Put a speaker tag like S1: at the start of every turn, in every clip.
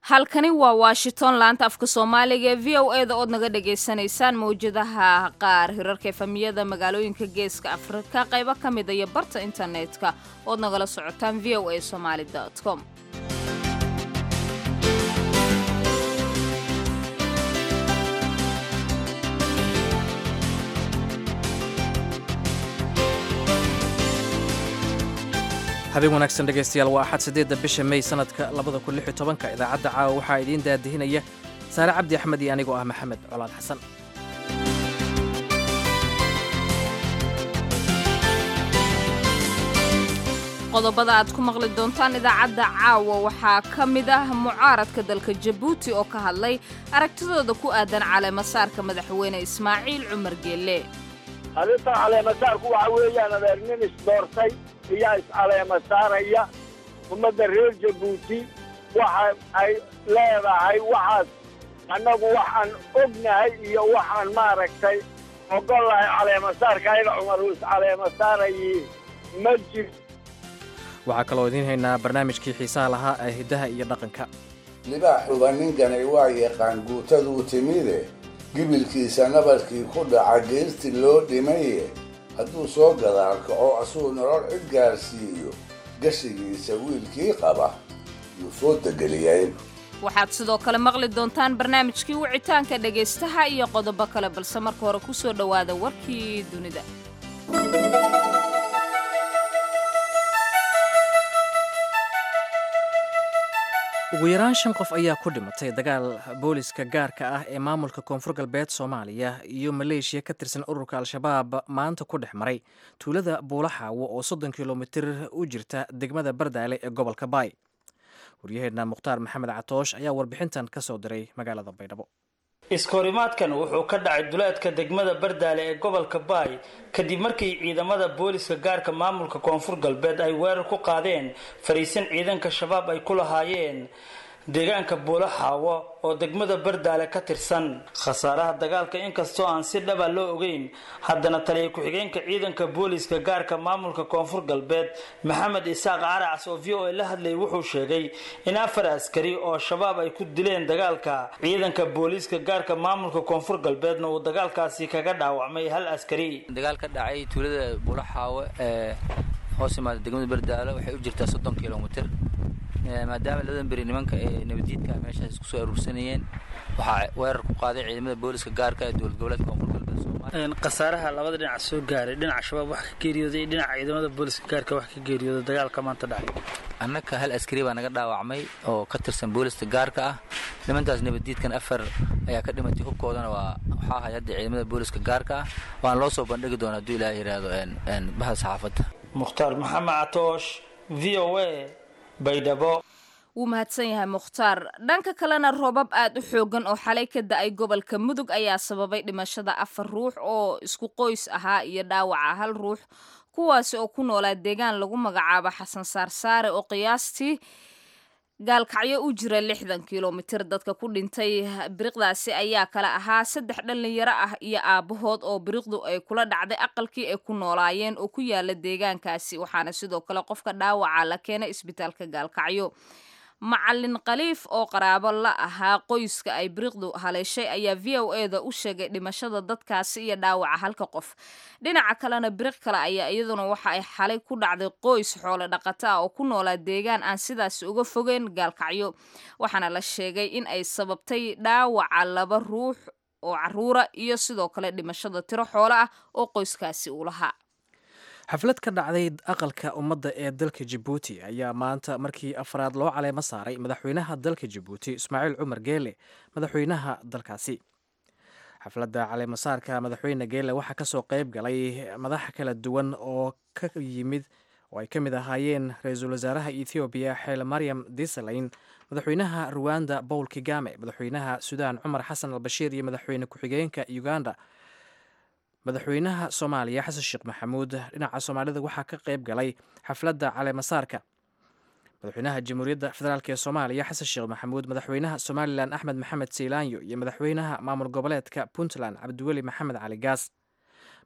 S1: halkani waa Washington laanta afka Soomaaliga ee VOA-da oo naga dhageysanaysaan mowjadaha qaar hirarka efamiyada magaalooyinka Geeska Afrika qaybo kamid ah iyo barta internetka oo nagala socotaan voasomali.com.
S2: habeen wanaagsan dhegaystayaal waa axad 8 bisha May sanadka 2016 idaacadda caawa waxaa idiin daadihinaya Saare Cabdi Axmed iyo anigoo ah Maxamed Colaad Xasan.
S1: qodobada aad ku maqli doontaan idaacadda caawa waxaa ka mid ah mucaaradka dalka Djibouti oo ka hadlay aragtidooda ku aadan caleemasaarka madaxweyne Ismaaciil Cumar Geelle.
S3: arrinta caleemasaarku waxa weeyaan adeernin isdoortay iyo is-caleemasaaraya ummadda reer Djibouti waxa ay leedahay waxaas annagu waxaan ognahay iyo waxaan maaragtay ogolahay caleemasaarka ayaga Cumar uu is-caleemasaarayay ma jiro.
S2: waxaa kaloo idiin haynaa barnaamijkii xiisaha lahaa ee hiddaha iyo dhaqanka.
S4: libaaxuba ninkanay waa yaqaan guutaduu timide gibilkiisa nabarkii ku dhaca geerti loo dhimaye hadduu soo gadaal kaco asuu nolol cid gaarsiiyo gashigiisa wiilkii qaba yuu soo degeliyay.
S1: waxaad sidoo kale maqli doontaan barnaamijkii wicitaanka dhegaystaha iyo qodobo kale balse marka hore ku soo dhowaada warkii dunida.
S2: ugu yaraan 5 qof ayaa ku dhimatay dagaal booliska gaarka ah ee maamulka koonfur galbeed Soomaaliya iyo Maleeshiya ka tirsan ururka Al-Shabaab maanta ku dhex maray tuulada Buulaxaawo oo 30 kiiloomitir u jirta degmada Bardaale ee gobolka Baay. waryaheedna Mukhtaar Maxamed Catoosh ayaa warbixintan ka soo diray magaalada Baydhabo.
S5: iskahorimaadkan wuxuu ka dhacay duleedka degmada Bardaale ee gobolka Baay kadib markii ciidamada booliska gaarka maamulka koonfur galbeed ay weerar ku qaadeen fariisin ciidanka shabaab ay ku lahaayeen deegaanka Buulaxaawo oo degmada Bardaale ka tirsan. khasaaraha dagaalka inkastoo aan si dhab ah loo ogeyn haddana taliye ku-xigeenka ciidanka booliska gaarka maamulka koonfur galbeed Maxamed Isaaq Carac oo VOA la hadlay wuxuu sheegay in 4 askari oo shabaab ay ku dileen dagaalka ciidanka booliska gaarka maamulka koonfur galbeedna uu dagaalkaasi kaga dhaawacmay 1 askari.
S6: dagaal ka dhacay tuulada Buulaxaawo ee hoos yimaada degmada Bardaale waxay u jirtaa 30 kiiloomitir maadaama ladan bari nimanka ee nabadiidka meeshaas isku soo urursanayeen waxa weerar ku qaaday ciidamada booliska gaarka ee dowlad goboleedka koonfur galbeed Soomaaliya.
S5: khasaaraha labada dhinac soo gaaray dhinaca shabaab wax ka geeriyooday dhinaca ciidamada booliska gaarka wax ka geeriyooday dagaalka maanta dhacay.
S6: annaka 1 askari baa naga dhaawacmay oo ka tirsan booliska gaarka ah nimantaas nabadiidkan 4 ayaa ka dhimatay hubkoodana waxa hay'adda ciidamada booliska gaarka ah waan loo soo bandhigi doonaa haduu Ilaahay yiraahdo bahal saxaafadda.
S5: Mukhtaar Maxamed Catoosh VOA Baydhabo.
S1: wuu mahadsan yahay Mukhtaar. dhanka kalena roobab aad u xoogan oo xalay ka da'ay gobolka Mudug ayaa sababay dhimashada 4 ruux oo isku qoys ahaa iyo dhaawaca 1 ruux kuwaas oo ku noolaa deegaan lagu magacaabo Xasan Saarsaare oo qiyaastii gaalkacyo u jira 60 kiiloomitir. dadka ku dhintay biriqdaasi ayaa kala ahaa 3 dhalinyaro ah iyo aabahood oo biriqdu ay kula dhacday aqalkii ay ku noolaayeen oo ku yaala deegaankaasi waxaana sidoo kale qofka dhaawaca la keenay isbitaalka gaalkacyo. macallin Khaliif oo qaraabo la ahaa qoyska ay biriqdu haleeshay ayaa VOA-da u sheegay dhimashada dadkaasi iyo dhaawaca 1 qof. dhinaca kalena biriq kale ayaa iyaduna waxa ay xalay ku dhacday qoys xoolo dhaqato ah oo ku noolaa deegaan aan sidaas uga fogeyn gaalkacyo waxaana la sheegay in ay sababtay dhaawaca 2 ruux oo caruura iyo sidoo kale dhimashada tiro xoolo ah oo qoyskaasi u lahaa.
S2: xaflad ka dhacday aqalka ummadda ee dalka Djibouti ayaa maanta markii afraad loo caleemo saaray madaxweynaha dalka Djibouti Ismaaciil Cumar Geelle madaxweynaha dalkaasi. xafladda caleemasaarka madaxweyne Geelle waxaa ka soo qayb galay madax kala duwan oo ay ka mid ahaayeen ra'iisul wasaaraha Ethiopia Haile Mariam Desalegn, madaxweynaha Rwanda Paul Kagame, madaxweynaha Suudaan Cumar Xasan al-Bashiir iyo madaxweyne ku-xigeenka Uganda madaxweynaha Soomaaliya Xasan Sheekh Maxamuud. dhinaca Soomaalida waxaa ka qayb galay xafladda caleemasaarka madaxweynaha Jamhuuriyadda Federaalk ee Soomaaliya Xasan Sheekh Maxamuud, madaxweynaha Somaliland Axmed Maxamed Siilaanyo iyo madaxweynaha maamul goboleedka Puntland Cabdiweli Maxamed Cali Gaas.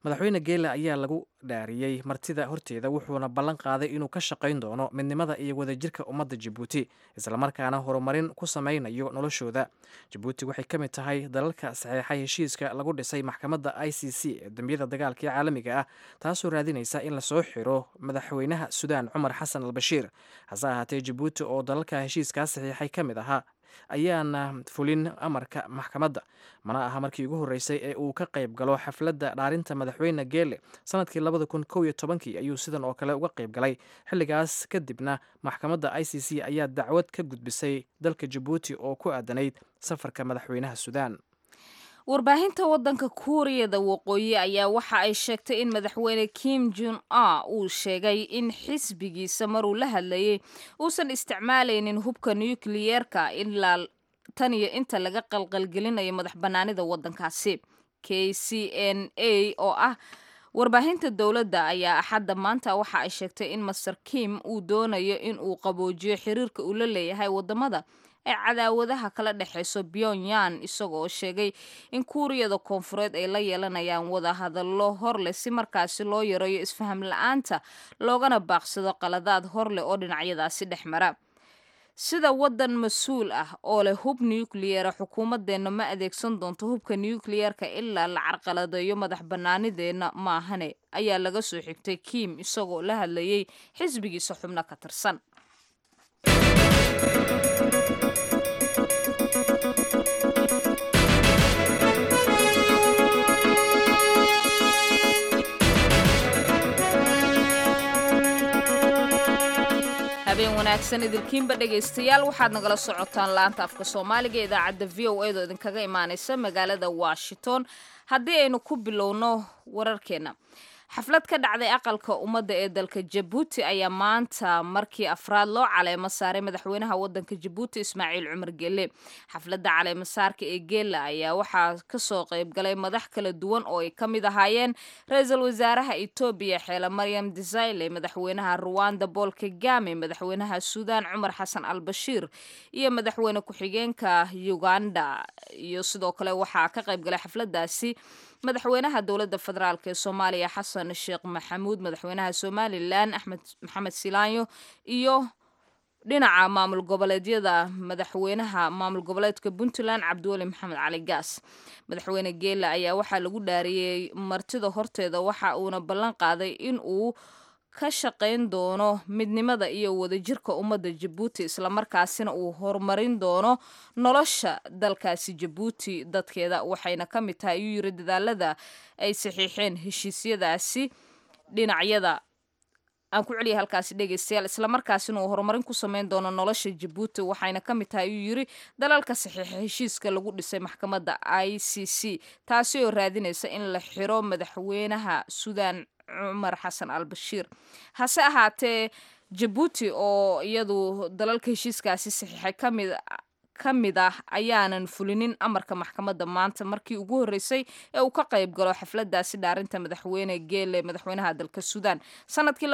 S2: madaxweyne geele ayaa lagu dhaariyey martida horteeda wuxuuna ballan qaaday inuu ka shaqayn doono midnimada iyo wadajirka ummadda jabuuti islamarkaana horumarin ku samaynayo noloshooda. jabuuti waxay ka mid tahay dalalka saxeexay heshiiska lagu dhisay maxkamadda i c c ee dembiyada dagaalka ee caalamiga ah taasoo raadinaysa in lasoo xiro madaxweynaha suudaan cumar xasan al bashiir. hase ahaatee jabuuti oo dalalka heshiiskaas saxiixay ka mid ahaa ayaana fulin amarka maxkamadda, mana aha markii ugu horreysay ee uu ka qayb galo xafladda dhaarinta madaxweyne geele. sanadkii 2011 ayuu sidan oo kale uga qayb galay. xilligaas kadibna maxkamadda i c c ayaa dacwad ka gudbisay dalka jabuuti oo ku aadanayd safarka madaxweynaha suudaan.
S1: warbaahinta wadanka kuuriyada waqooyi ayaa waxa ay sheegtay in madaxweyne Kim Jong Un uu sheegay in xisbigiisa maruu la hadlayay uusan isticmaalaynin hubka nukliyeerka ilaa tan iyo inta laga qalqalgelinayo madax banaanida wadankaasi. KCNA oo ah warbaahinta dowladda ayaa axadda maanta waxa ay sheegtay in Mr. Kim uu doonayo in uu qaboojiyo xiriirka uu la leeyahay wadamada ee cadaawadaha kala dhexeyso Pyongyang, isagoo sheegay in kuuriyada koonfureed ay la yeelanayaan wada hadallo horleh si markaasi loo yareeyo isfaham la-aanta loogana baaqsado qaladaad horleh oo dhinacyadaasi dhex mara. sida wadan mas-uul ah oo leh hub nukliyeera xukuumadeenna ma adeegsan doonto hubka nukliyeerka ilaa la carqaladeeyo madax banaanideenna maahane, ayaa laga soo xigtay Kim isagoo la hadlayay xisbigiisa xubno ka tirsan. habeen wanaagsan idilkiinba dhegaystayaal, waxaad nagala socotaan laanta afka soomaaliga ee idaacadda v o a da idinkaga imaanaysa magaalada Washington. haddii aynu ku bilowno wararkeena, xaflad ka dhacday aqalka ummadda ee dalka Jabuuti ayaa maanta markii afraad loo caleemo saaray madaxweynaha wadanka Jabuuti Ismaaciil Cumar Geele. xafladda caleemo saarka ee Geele ayaa waxaa ka soo qayb galay madax kala duwan oo ay ka mid ahaayeen ra'iisul wasaaraha Itoobiya Xeele Maryam Desailly, madaxweynaha Rwanda Paul Kagame, madaxweynaha Suudaan Cumar Xasan al Bashiir iyo madaxweyne ku-xigeenka Uganda. iyo sidoo kale waxaa ka qayb galay xafladdaasi madaxweynaha dowladda federaalk ee Soomaaliya Xasan Sheekh Maxamuud, madaxweynaha Somaliland Axmed Maxamed Silaanyo iyo dhinaca maamul goboleedyada madaxweynaha maamul goboleedka Puntland Cabdiweli Maxamed Cali Gaas. madaxweyne Geele ayaa waxaa lagu dhaariyay martida horteeda, waxa uuna ballan qaaday in uu ka shaqayn doono midnimada iyo wadajirka ummadda Jabuuti islamarkaasina uu horumarin doono nolosha dalkaasi Jabuuti dadkeeda, waxayna ka mid tahay ayuu yiri dadaalada ay saxiixeen heshiisyadaasi dhinacyada. aan ku celiya halkaasi dhegaystayaal, islamarkaasina uu horumarin ku sameyn doono nolosha Jabuuti, waxayna ka mid tahay ayuu yiri dalalka saxiixa heshiiska lagu dhisay maxkamadda ICC taasi oo raadinaysa in la xiro madaxweynaha Suudaan Cumar Xasan al Bashiir. hase ahaatee Jabuuti oo iyadu dalalka heshiiskaasi saxiixay ka mid ah ayaanan fulinin amarka maxkamadda maanta markii ugu horreysay ee uu ka qayb galo xafladdaasi dhaarinta madaxweyne Geele madaxweynaha dalka Suudaan. sanadkii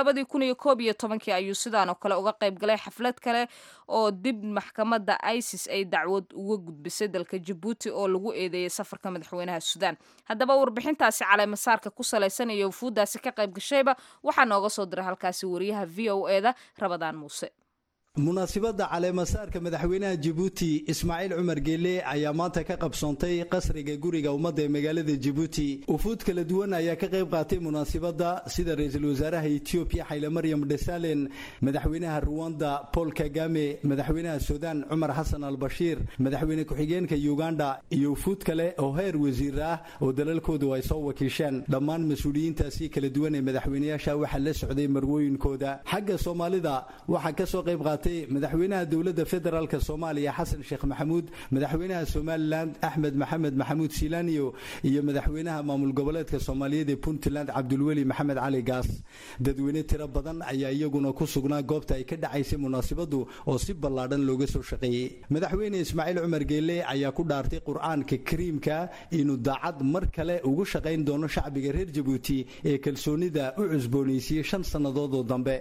S1: 2011 ayuu sidaan oo kale uga qayb galay xaflad kale oo dib maxkamadda ICC ay dacwad uga gudbisay dalka Jabuuti oo lagu eedeeyay safarka madaxweynaha Suudaan. haddaba warbixintaasi caleemo saarka ku salaysan iyo wufuuddaasi ka qayb gashayba waxaa nooga soo diray halkaasi wariyaha v o a da Rabadaan Muuse.
S7: munaasibadda caleemasaarka madaxweynaha Jabuuti Ismaaciil Cumar Geele ayaa maanta ka qabsoontay qasriga guriga ummadda ee magaalada Jabuuti. ufuud kala duwan ayaa ka qayb qaatay munaasibadda sida ra'iisul wasaaraha Itoobiya Xeele Maryam Desailly, madaxweynaha Rwanda Paul Kagame, madaxweynaha Suudaan Cumar Xasan al Bashiir, madaxweyne ku-xigeenka Uganda iyo ufuud kale oo heer wasiir ah oo dalalkoodu ay soo wakiisheen. dhammaan mas'uuliyiintaasi kala duwan ee madaxweynayaasha waxa la socday marwooyinkooda. xagga Soomaalida waxa ka soo qayb qaatay madaxweynaha dowladda federaalka Soomaaliya Xasan Sheekh Maxamuud, madaxweynaha Somaliland Axmed Maxamed Maxamuud Silaanyo iyo madaxweynaha maamul goboleedka Soomaaliyeed ee Puntland Cabdiweli Maxamed Cali Gaas. dadweyne tiro badan ayaa iyaguna ku sugnaa goobta ay ka dhacaysay munaasabadu oo si ballaadhan looga soo shaqeeyay. madaxweyne Ismaaciil Cumar Geele ayaa ku dhaartay Qur'aanka Kariimka inuu daacad mar kale ugu shaqayn doono shacbiga reer Jabuuti ee kalsoonida u cusboonaysiiyay 5 sanadood oo dambe.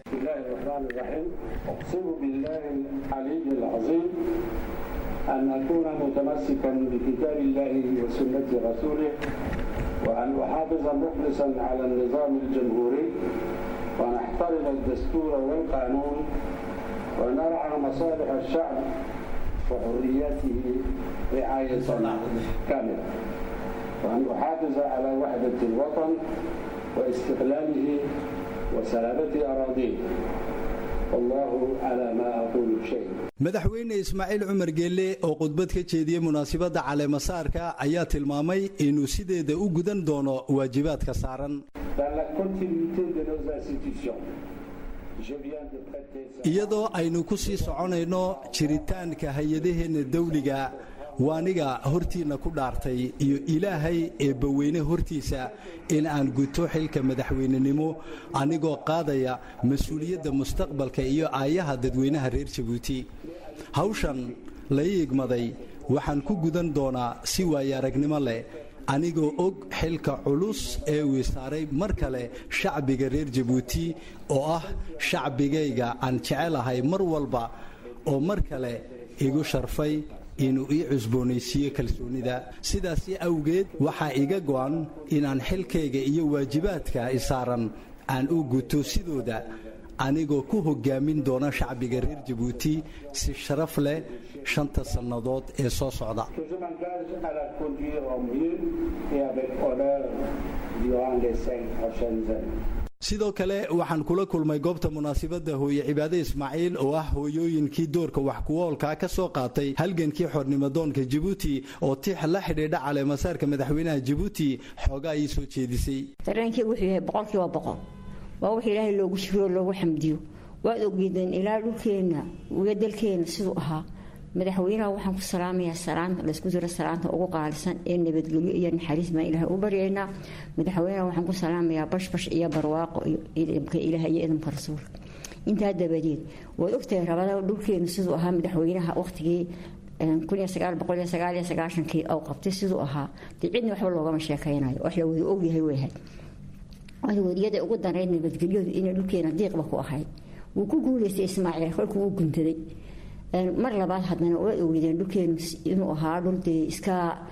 S8: بالله العلي العظيم أن أكون متمسكا بكتاب الله وسنة رسوله وأن أحافظ مخلصا على النظام الجمهوري وأن أحترم الدستور والقانون وأن أرعى مصالح الشعب وحرياته رعاية كاملة وأن أحافظ على وحدة الوطن واستقلاله وسلامة أراضيه والله على ما أقول شيء.
S7: madaxweyne Ismaaciil Cumar Geelle oo khudbad ka jeediyay munaasabadda caleemasaarka ayaa tilmaamay inuu sideeda u gudan doono waajibaadka saaran. iyadoo aynu ku sii soconayno jiritaanka hay'adaheena dawliga waaniga hortiina ku dhaartay iyo ilaahay ee baweyne hortiisa in aan guto xilka madaxweynenimo anigoo qaadaya mas'uuliyadda mustaqbalka iyo aayaha dadweynaha reer Jabuuti hawshan la igmaday waxaan ku gudan doonaa si waaya aragnimo leh anigoo og xilka culus ee uu saaray mar kale shacbiga reer Jabuuti oo ah shacbigayga aan jecelahay mar walba oo mar kale igu sharfay inuu ii cusboonaysiiyo kalsoonida sidaas awgeed waxa iga go'an inaan xilkayga iyo waajibaadka isaaran aan u guto sidooda anigoo ku hogaamin doona shacbiga reer Jabuuti si sharaf leh 5 sanadood ee soo socda. sidoo kale waxaan kula kulmay goobta munaasabadda hooyo cibaade Ismaaciil oo ah hooyooyinkii doorka wax ku oolka ka soo qaatay halgankii xornimadoonka Djibouti oo tix la xidhiidha caleemasaarka madaxweynaha Djibouti xoogaa ay soo jeedisay.
S9: dareenkii wuxuu yahay 100% waa wax Ilaahay loogu shukriyo loogu xamdiyo waad ogideen ilaa dhulkeena iyo dalkeena sidoo ahaa madaxweynaha waxaan ku salaamayaa salaanta la isku jira salaanta ugu qaalisan ee nabadgelyo iyo naxariis ma Ilaahay u baryeena madaxweynaha waxaan ku salaamayaa bashbash iyo barwaaqo iyo idinka Ilaahay iyo idinka rasuulka inta dabadeed way ogtahay rabada dhulkeena sidoo ahaa madaxweynaha waqtigii 1999 oo qabtay sidoo ahaa cidna waxba looga sheekaynayo wax la wada og yahay weeyahay wadiyada ugu dareyn nabadgelyadu in dhulkeena diiqba ku ahay wuu ku guuleystay Ismaaciil kolkuu u guntaday mar labaad hadana way ogeeyeen dhulkeenu inuu ahaa dhul iska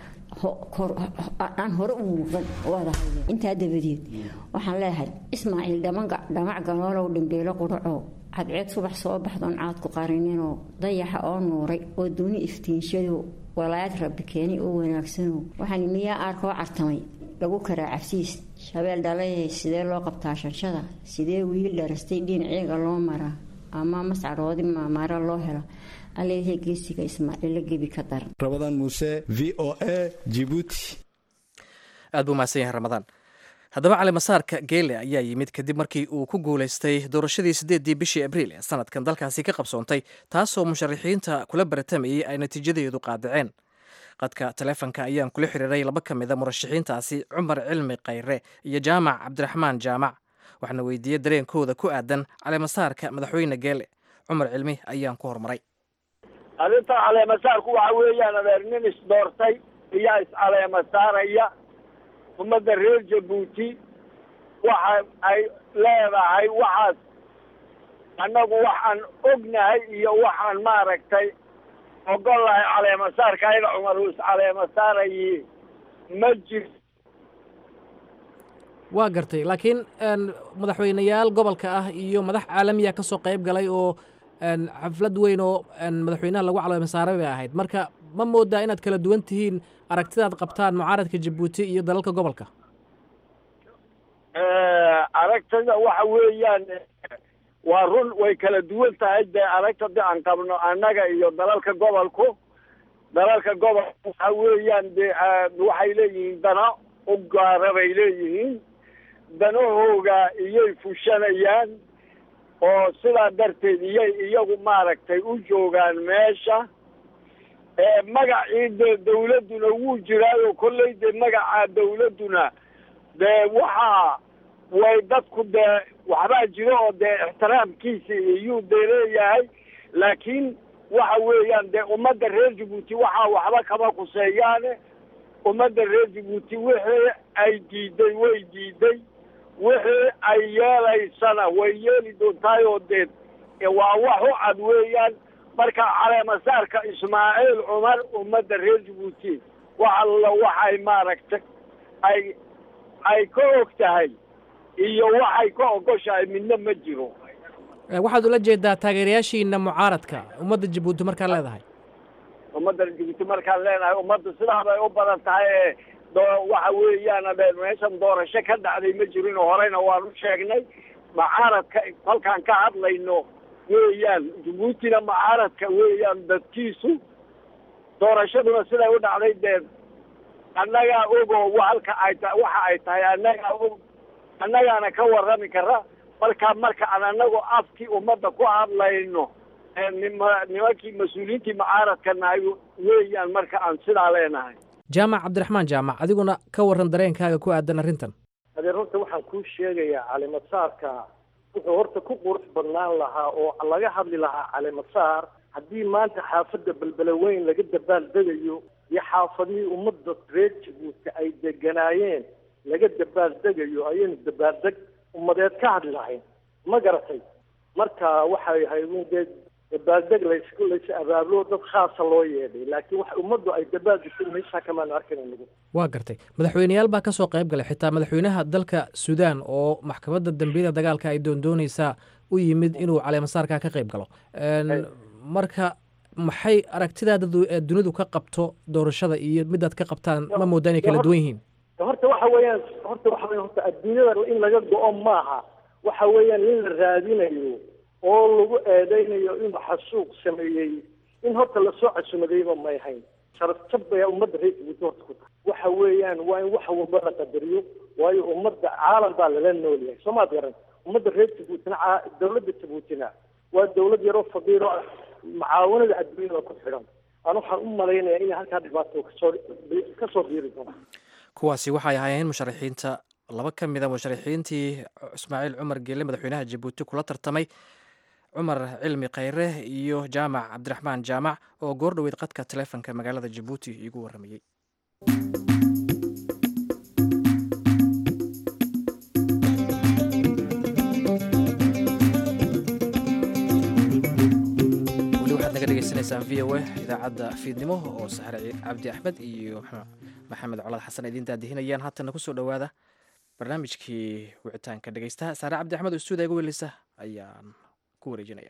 S9: aan hore u muuqan wada hayay inta dabadeed waxaan leeyahay Ismaaciil dhamac galoolow dhambeelo quraco cadceed subax soo baxdoon caad ku qarinino dayaxa oo nuuray oo dooni iftiinshado walaayad rabbi keeni oo wanaagsan waxaan miyaa arko cartamay lagu karaa cabsiis shabeel dhalay sidee loo qabtaa shanshada sidee wiil dharastay dhinaciga loo maraa ama mascaroodi maamara loo helo aleeyahay geesiga Ismaaciil gabi ka daran.
S7: Ramadan Muuse VOA Djibouti.
S2: aad buu mahadsan yahay Ramadan. haddaba caleemasaarka Geelle ayaa yimid kadib markii uu ku guuleystay doorashadii 8 bishii Abriil ee sanadkan dalkaasi ka qabsoontay taasoo musharaxiinta kula baratamayay ay natiijadeedu qaadaceen. qadka taleefanka ayaan kula xiriiray laba ka mid ah murashaxiintaasi Cumar Cilmi Qayre iyo Jaamac Cabdiraxmaan Jaamac waxaana weydiiyay dareenkooda ku aadan caleemasaarka madaxweyne Geelle. Cumar Cilmi ayaan ku hormaray.
S3: arrinta caleemasaarku waxa weeyaan adeernin isdoortay iyo caleemasaaraya ummadda reer Djibouti waxa ay leedahay waxaas annagu waxaan ognahay iyo waxaan maaragtay ogolahay caleemasaarka ayaga Cumar uu caleemasaarayay ma jiro.
S2: waa gartay laakiin madaxweynayaal gobolka ah iyo madax caalamiya ka soo qayb galay oo xaflad weyn oo madaxweynaha lagu caleemasaaray bay ahayd marka ma moodaa inaad kala duwan tihiin aragtidaad qabtaan mucaaradka Djibouti iyo dalalka gobolka.
S3: aragtida waxa weeyaan waa run way kala duwan tahay aragtida aan qabno annaga iyo dalalka gobolku waxa weeyaan waxay leeyihiin dana u gaara bay leeyihiin danahooga iyay fushanayaan oo sidaa darteed iyagu maaragtay u joogaan meesha magacii dawladuna wuu jiraayo kolley magaca dawladuna waxaa way dadku waxbaa jiro oo ixtiraamkiisa iyuu leeyahay laakiin waxa weeyaan ummadda reer Djibouti waxaa waxba kama kuseeyaane ummadda reer Djibouti wixii ay diiday way diiday wixii ay yeelaysana way yeeli doontaayoo waa wax u cad weeyaan. marka caleemasaarka Ismaaciil Cumar ummadda reer Djibouti waxay maaragtay ay ay ka og tahay iyo waxay ka ogoshahay midna ma jiro.
S2: waxaad ula jeedaa taageerayaashiina mucaaradka ummadda jabuuti markaa leedahay?
S3: ummadda jabuuti markaan leenahay ummadda sidaa bay u badan tahay waxa weeyaan meeshan doorasho ka dhacday ma jirin oo horeyna waan u sheegnay. mucaaradka halkaan ka hadlayno weeyaan jabuutina mucaaradka weeyaan dadkiisu. doorashaduna siday u dhacday dee annagaa ogo halka ay tahay waxa ay tahay annagaa og annagaana ka warrami kara. marka aan annagu afkii ummadda ku hadlayno nimankii mas-uuliyiintii mucaaradka nahay weeyaan marka aan sidaa leenahay.
S2: jaamac cabdiraxmaan jaamac, adiguna ka warran dareenkaaga ku aadan arrintan.
S10: adeer horta waxaan kuu sheegayaa caleemasaarka wuxuu horta ku qurux badnaan lahaa oo laga hadli lahaa caleemasaar haddii maanta xaafadda belbeleweyn laga dabaaldegayo iyo xaafadihii ummadda reer jabuuti ay deganaayeen laga dabaaldegayo ayaynu dabaaldeg ummadeed ka hadli lahayn, ma garatay? marka waxay ahayd un dee dabaaldeg lays abaablo dad khaasa loo yeedhay, laakiin wax ummaddu ay dabaaldegtay meeshaa kamaanu arkayn nagu.
S2: waa gartay, madaxweyneyaal baa ka soo qayb galay, xitaa madaxweynaha dalka suudaan oo maxkamadda dambiyada dagaalka ay doondoonaysaa u yimid inuu caleemasaarkaa ka qayb galo. marka maxay aragtidaada dunidu ka qabto doorashada iyo midaad ka qabtaan ma moodaa inay kala duwan yihiin?
S10: horta waxa weeyaan horta adduunyada in laga go-o maaha, waxa weeyaan in la raadinayo oo lagu eedeynayo inuu xasuuq sameeyey in horta lasoo casumadayba may hayn. sharafjab bay ummadda reer jabuuti horta ku tahay. waxa weeyaan waa in wax walba la qadariyo, waayo ummadda caalam baa lala nool yahay, soo maad garan? ummadda reer jabuutina dawladda jabuutina waa dawlad yaroo fadiiro mucaawanada adduunyada ku xidhan. aan waxaan u malaynayaa inay halkaa dhibaato kasoo biiri doona.
S2: kuwaasi waxay ahaayeen musharaxiinta laba ka mid a musharaxiintii ismaaciil cumar geele madaxweynaha jabuuti kula tartamay, cumar cilmi khayre iyo jaamac cabdiraxmaan jaamac oo goor dhoweyd qadka taleefonka magaalada jabuuti iigu warramayey. v o idaacadda fiidnimo oo saxare cabdi axmed iyo maxamed colaad xasan idiin daadihinayaan. haatana kusoo dhowaada barnaamijkii wicitaanka dhegeystaha. saare cabdi axmed oo stuudiga igu welisa ayaan ku wareejinaya.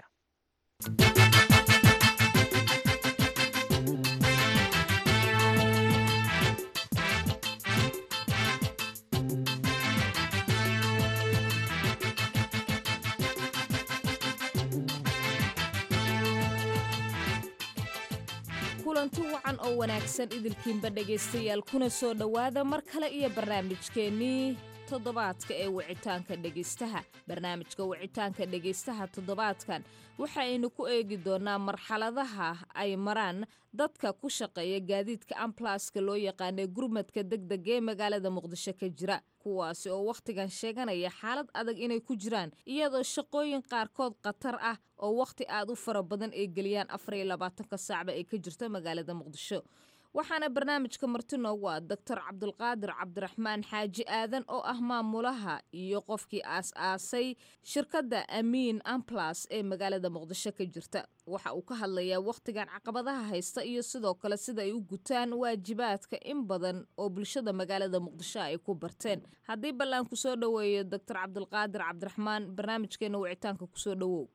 S1: kulanti wacan oo wanaagsan idilkiinba dhegaystayaal, kuna soo dhowaada mar kale iyo barnaamijkeennii toddobaadka ee wicitaanka dhegaystaha. barnaamijka wicitaanka dhegaystaha toddobaadkan waxaynu ku eegi doonaa marxaladaha ay maraan dadka ku shaqeeya gaadiidka ambalaaska loo yaqaanay gurmadka degdega ee magaalada muqdisho ka jira, kuwaasi oo wakhtigan sheeganaya xaalad adag inay ku jiraan, iyadoo shaqooyin qaarkood khatar ah oo wakhti aad u fara badan ay geliyaan 24 saacba ay ka jirto magaalada muqdisho. waxaana barnaamijka marti noogu ah doctor cabdulqaadir cabdiraxmaan xaaji aadan oo ah maamulaha iyo qofkii aas-aasay shirkadda amiin ambalas ee magaalada muqdisho ka jirta. waxa uu ka hadlayaa wakhtigan caqabadaha haysta iyo sidoo kale sida ay u gutaan waajibaadka in badan oo bulshada magaalada muqdisho ay ku barteen. haddii ballaan kusoo dhoweeyo doctor cabdulqaadir cabdiraxmaan, barnaamijkeena wicitaanka kusoo dhowow.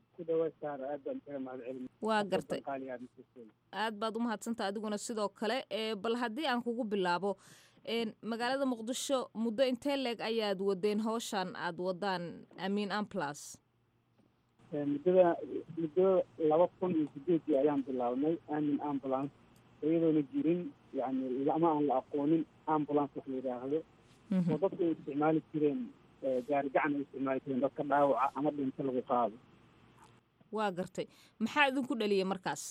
S1: waa gartay, aad baad u mahadsanta adiguna sidoo kale. bal haddii aan kugu bilaabo, magaalada muqdisho muddo intee leeg ayaad wadeen howshan aad wadaan amiin ambalas?
S11: muddo 2008 ayaan bilaabnay amiin ambulance, iyadoona jirin yani ama aan la aqoonin ambulance wax la yidhaahdo oo dadku ay isticmaali jireen gaari gacan ay isticmaali jireen dadka dhaawaca ama dhinta lagu qaado.
S1: waa gartay, maxaa idinku dhaliyay markaas?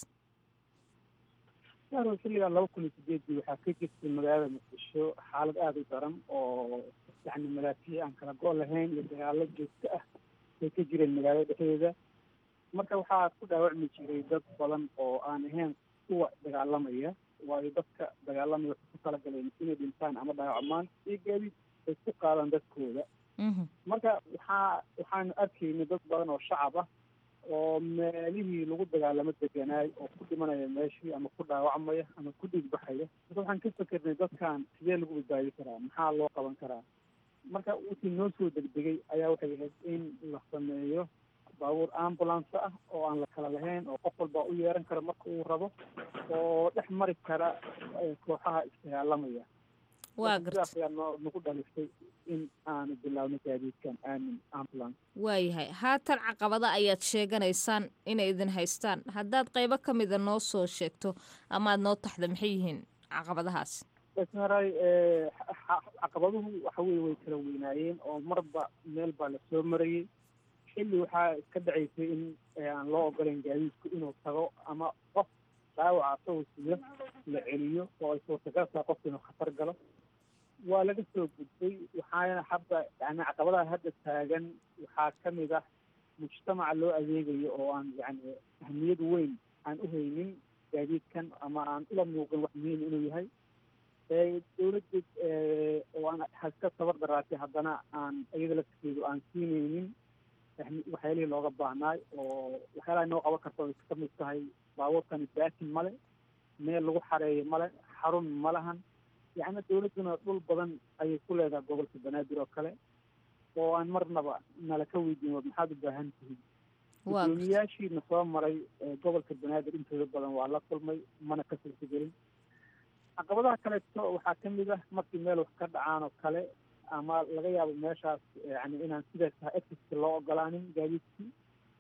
S11: xilligan 2008 waxaa ka jirtay magaalada muqdisho xaalad aada u daran oo yani malaafiic aan kala go' lahayn iyo dagaalo joogto ah ay ka jireen magaalada dhexdeeda. marka waxaa ku dhaawacmi jiray dad badan oo aan ahayn kuwa dagaalamaya, waayo dadka dagaalamaya waxay ku talagaleen inay dhintaan ama dhaawacmaan iyo gaadiid ay ku qaadaan dadkooda. marka waxaanu arkaynay dad badan oo shacab ah oo meelihii lagu dagaalamo deganaay oo ku dhimanaya meeshii ama ku dhaawacmaya ama ku dhiigbaxaya. marka waxaan ka fikernay dadkan sidee lagu badbaadi karaa, maxaa loo qaban karaa. marka wixii noo soo degdegay ayaa waxay ahayd in la sameeyo baabuur ambulance ah oo aan la kala lahayn oo qof walba u yeeran kara marka uu rabo oo dhex mari kara kooxaha isdagaalamaya.
S1: waa garta
S11: sidaas ayaa nagu dhalisay in aanu bilaawno gaadiidkan aamin ambulance.
S1: waayahay haatan caqabada ayaad sheeganaysaan inay idin haystaan haddaad qaybo ka mida noo soo sheegto ama aad noo taxda maxay yihiin caqabadahaas?
S11: maray caqabaduhu waxa weye way kala weynaayeen oo marba meel baa lasoo marayay. xilli waxaa iska dhacaysay in aan loo ogolayn gaadiidku inuu tago ama qof dhaawaca asagoo siyo la celiyo oo ay suurtagal tahay qofka inuu khatar galo. waa laga soo gudbay waxaana hadda yani caqabadaha hadda taagan waxaa ka mid ah mujtamaca loo adeegayo oo aan yani ahmiyad weyn aan u haynin gaadiidkan ama aan ula muuqin wax muhiim inuu yahay. dawladda oo aan haska tabar daraatay haddana aan iyada lafteedu aan siinaynin waxyaalihii looga baahnaay oo waxyaalaha noo qaban karta ay ka mid tahay baabuurkani baakin male, meel lagu xareeyo male, xarun ma lahan. yacni dawladduna dhul badan ayay ku leedahay gobolka banaadir oo kale oo aan marnaba nala ka weydiin war maxaad u baahan tihiin. gudoomiyaashiina soo maray gobolka banaadir intooda badan waa la kulmay mana ka suurtagelin. caqabadaha kaleeto waxaa ka mid ah markii meel wax ka dhacaan oo kale ama laga yaabo meeshaas yani inaan sidaas tahay exitki loo ogolaanin gaadiidkii.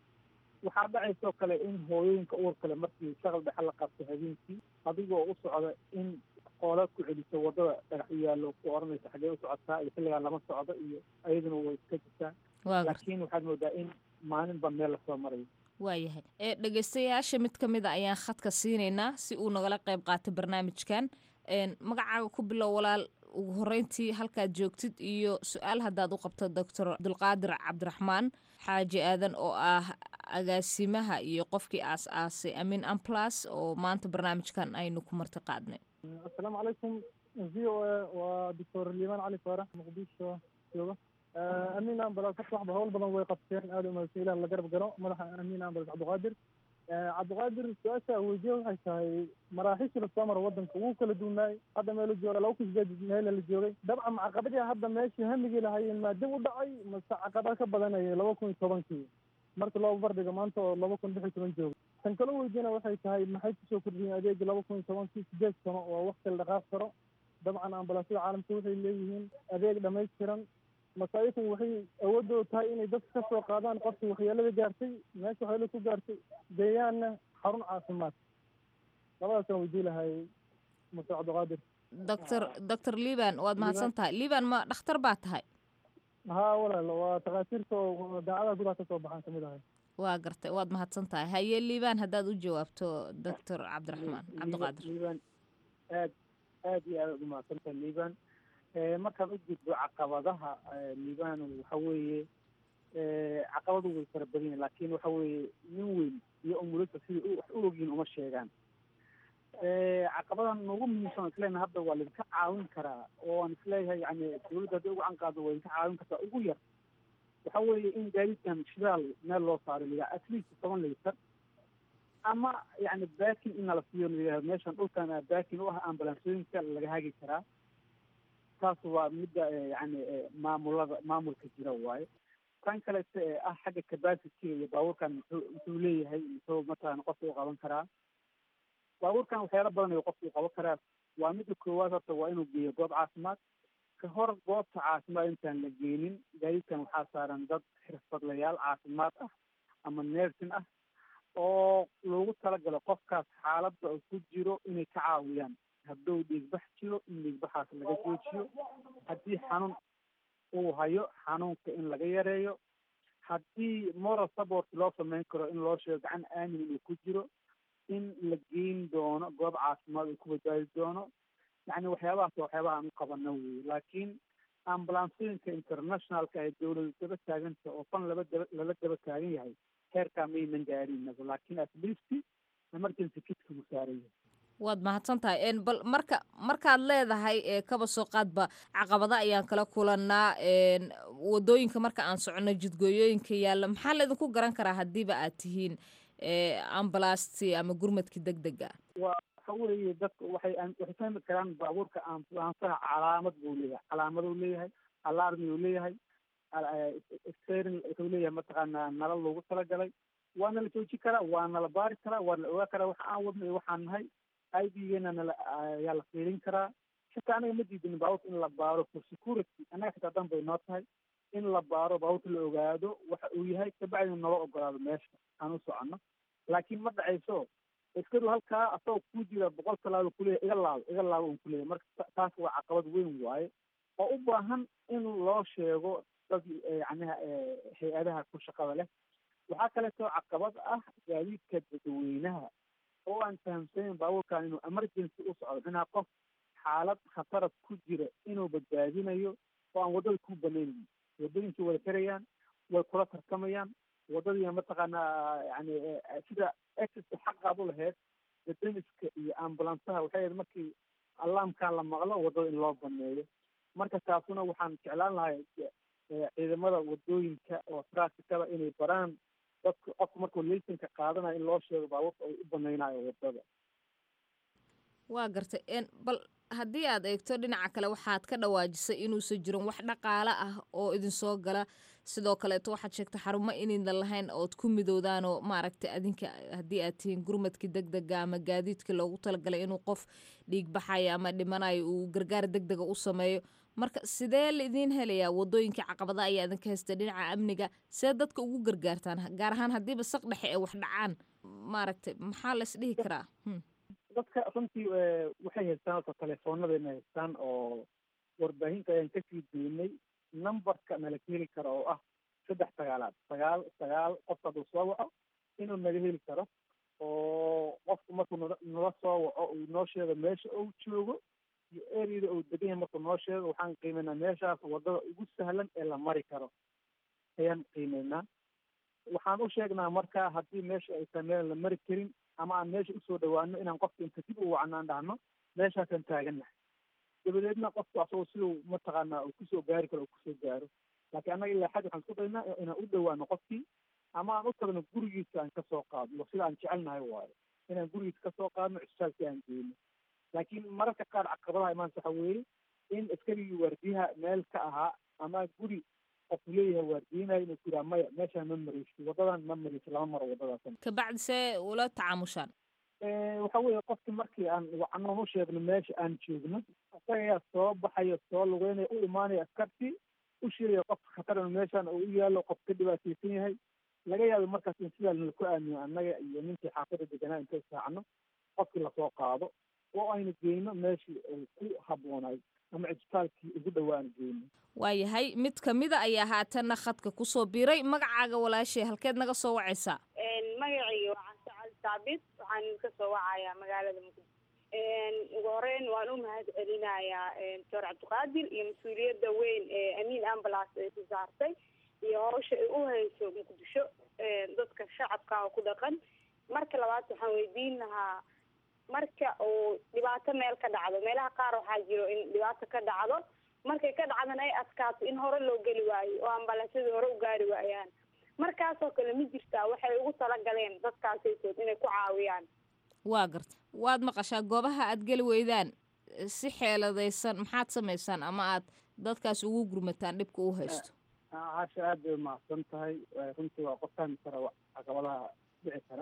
S11: waxaa dhacaysoo kale in hooyooyinka uur kale markii shaqal dhexe la qabto habeenkii adigoo u socda in qoola ku celiso wadada dhagax u yaallo ku oranaysa xaggee u socotaa iyo xilligaan lama socdo iyo ayaduna way iska jirtaa. laakiin waxaad moodaa in maalinba meel lasoo marayo.
S1: waayahay dhegeystayaasha mid ka mid a ayaan khadka siinaynaa si uu nagala qayb qaato barnaamijkan. magacaaga ku bilow walaal, ugu horeyntii halkaad joogtid iyo su-aal haddaad u qabto doctor abdulqaadir cabdiraxmaan xaaji aadan oo ah agaasimaha iyo qofkii aas-aasay amin amplas oo maanta barnaamijkan aynu ku marti qaadnay.
S12: assalaamu calaykum v o a waa doctor liimaan cali faarax muqdisho jooga. amin ambulance horta waxba hawl badan way qabteen aada u mahadsan ilaah la garab galo madaxa amin ambulance cabdiqaadir. cabdiqaadir su-aasha weydiye waxay tahay maraaxiishii lasoo maro wadanka wuu kala duunaay. hadda meelu jooga 2008 meela la joogay dabcan caqabadii hadda meeshii hamigii lahaayeen maa dib u dhacay mase caqabad ka badanayay 2010 marka loo bardhigo maanta oo 2016 jooga. tan kale weydiina waxay tahay maxay kusoo kordhiyeen adeega 2010 sideed sano oo waqti la dhaqaaq karo. dabcan ambulaasyada caalamka waxay leeyihiin adeeg dhamaystiran masaayiku waxay awoodooda tahay inay dadka ka soo qaadaan qofkii waxyeelada gaartay meesha waxyeelada ku gaartay deegaanna xarun caafimaad. labadaasaan weydii lahay muse cabdiqaadir.
S1: doctor liban waad mahadsan tahay. liban ma dhakhtar baa tahay?
S12: haa walaal waa takhaatiirta oo daacadaha gudaha ka soo baxaan kamid ahay.
S1: waa gartay waad mahadsan tahay. haye liban haddaad u jawaabto doctor cabdiraxmaan cabdiqaadir.
S11: liban aad iyo aad u mahadsantahay liban. markaan u gudbo caqabadaha liban waxa weeye caqabadu way fara badan yihin laakiin waxa weeye nin weyn iyo umulasa sidai wax u ogyihin uma sheegaan. caqabadan ugu muhiimsan aan isleena hadda waa laidinka caawin karaa oo aan isleeyahay yani dawladda hadday ugu canqaado waa idinka caawin kartaa ugu yar waxa weeye in gaadiidkan shidaal meel loo saaro liyaa at least 10 litar ama yani baakin in nala siiyo liyaa meeshan dhulkan baakin u ah ambulansooyinka laga hagi karaa. taas waa midda yani maamulka jira waaye. tan kalete ee ah xagga capacity iyo baabuurkan muxuu leeyahay muxuu matalan qofka u qaban karaa. baabuurkan waxyaalo badan ayuu qofka u qaban karaa. waa midda koowaad horta waa inuu geeyo goob caafimaad. ka hor goobta caafimaad intaan la geenin gaadiidkan waxaa saaran dad xirfadlayaal caafimaad ah ama neersin ah oo loogu talagalo qofkaas xaaladda uu ku jiro inay ka caawiyaan. hadduu dhiigbax jiro in dhiigbaxaas laga joojiyo. haddii xanuun uu hayo xanuunka in laga yareeyo. haddii moral support loo samayn karo in loo sheego gacan aamin inuu ku jiro in la geyn doono goob caafimaad uu ku badbaadi doono. yani waxyaabahaas waa waxyaabaha aan u qabano wey. laakiin ambulansooyinka internationalka ee dawladu daba taaganta oo fan lala daba taagan yahay heerkaa maynan gaarin laakiin at least emergency kitku saaran yahay.
S1: waad mahadsan tahay. bal markaad leedahay kaba soo qaadba caqabada ayaan kala kulanaa wadooyinka marka aan socono jidgooyooyinka yaalla maxaa laydinku garan karaa haddiiba aad tihiin ambulastii ama gurmadkii degdega?
S11: waxa weeye dadka waxay fahmi karaan baabuurka ambulansaha calaamad buu leeyahay. calaamaduu leeyahay alarmi uu leeyahay, steering wuxuu leeyahay mataqaanaa nalal loogu talagalay. waana la joojin karaa, waana la baari karaa, waana la ogaa karaa waxa aan wadno iyo waxaan nahay. ID-geena ayaa la fiirin karaa. xitaa anaga ma diidinin baabuurka in la baaro for security. annaga xitaa dan bay noo tahay in la baaro baabuurka, la ogaado waxa uu yahay, kabacdina nala ogolaado meesha aan u soconno. laakiin ma dhacayso askaru halkaa asagoo ku jira 100 talaabo kuleeyahay iga laabo un kuleeyahay. marka taas waa caqabad weyn waaye oo u baahan in loo sheego dad yacniha hay-adaha ku shaqada leh. waxaa kaleetoo caqabad ah gaadiidka dadweynaha oo aan fahamsanayn baabuurkan inuu emergency u socdo, inaa qof xaalad khatarad ku jira inuu badbaadinayo oo aan waddada ku banaynayn. waddooyinkii wada karayaan, way kula tartamayaan waddadii mataqaanaa yani sida exista xaqaad u lahayd dadamiska iyo ambulansaha waxay ahayd markii alarmkan la maqlo waddada in loo baneeyo. marka taasuna waxaan jeclaan lahay ciidamada waddooyinka oo traafikada inay baraan dadku qofku markuu laysanka qaadanayo in loo sheego baabuurka ay u banaynayo waddada.
S1: waa gartay bal haddii aad eegto dhinaca kale waxaad ka dhawaajisay inuusan jirin wax dhaqaale ah oo idinsoo gala. sidoo kaleeto waxaad sheegtay xarumo inaydan lahayn ood ku midoodaan oo maaragtay adinka haddii aad tihiin gurmadkii degdega ama gaadiidkii loogu talagalay inuu qof dhiig baxayo ama dhimanayo uu gargaar degdega u sameeyo. marka sidee laidiin helayaa waddooyinkii caqabada ayaa idinka haysta dhinaca amniga? see dadka ugu gargaartaan gaar ahaan haddiiba saq dhexe ee wax dhacaan maaragtay maxaa la isdhihi karaa?
S11: dadka runtii waxay haystaan horta telefoonadayna haystaan oo warbaahinta ayaan kasii deynay numberka nala heli karo oo ah 3 qofka hadduu soo waco inuu naga heli karo, oo qofku markuu nala soo waco uu noo sheego meesha uu joogo iyo ereyada uu degan yahay. markuu noo sheego waxaan qiimeynaa meeshaas waddada ugu sahlan ee la mari karo ayaan qiimeynaa. waxaan u sheegnaa marka haddii meesha ay tahay meel la mari karin ama aan meesha usoo dhawaano inaan qofka inta dib u wacnaan dhahno meeshaasaan taagannahay. dabadeedna qofku asagoo siduu mataqaanaa uu kusoo gaari karo uu kusoo gaaro. laakiin annaga ilaa xad waxaan isku daynaa inaan u dhawaano qofkii ama aan u tagno gurigiisa aan kasoo qaadno sida aan jecelnahay waayo inaan gurigiisa kasoo qaadno cisbitaalkii aan geyno. laakiin mararka qaar caqabadaha imaansa waxa weeye in askarigii waardiyaha meel ka ahaa ama guri qofku leeyahay waardiyinayo inuu ku yiraa maya meeshaan ma mareysi waddadan ma mareysi lama maro waddadaas.
S1: kabacdi see ula tacaamushaan?
S11: waxa weeye qofki markii aan wacnoon u sheegno meesha aan joogno asagayaa soo baxayo soo lugeynaya u imaanaya askartii u sheegaya qofka khatarana meeshaan uu u yaalo qof ka dhibaataysan yahay. laga yaabo markaas in sidaa nala ku aamino annaga iyo ninkii xaafada deganaa intay saacno qofkii lasoo qaado oo aynu geyno meeshii ay ku habboonaay ama cisbitaalkii ugu dhawaan geyno.
S1: waayahay mid kamida ayaa haatanna khadka kusoo biiray. magacaaga walaashay halkeed naga soo wacaysaa?
S13: magacayga waa Cali Saabit, waxaan ka soo wacayaa magaalada Muqdisho. ugu horeyn waan u mahad celinayaa Dr. Cabdiqaadir iyo mas-uuliyadda weyn ee Amiin Ambulance ay ku saartay iyo hawsha ay u hayso Muqdisho dadka shacabka oo ku dhaqan. marka labaad waxaan weydiin lahaa marka uu dhibaato meel ka dhacdo, meelaha qaar waxaa jiro in dhibaato ka dhacdo markay ka dhacdana ay adkaato in hore loo geli waayo oo ambalaasyadu hore u gaari waayaan. markaasoo kale ma jirtaa waxay ugu talagaleen dadkaasaysood inay ku caawiyaan?
S1: waa garta waad maqashaa goobaha aad geli weydaan si xeeladaysan maxaad samaysaan ama aad dadkaas ugu gurmataan dhibka u haysto?
S11: caasha aad bay umahadsan tahay. runtii waa qof fahmi kara caqabadaha dhici kara.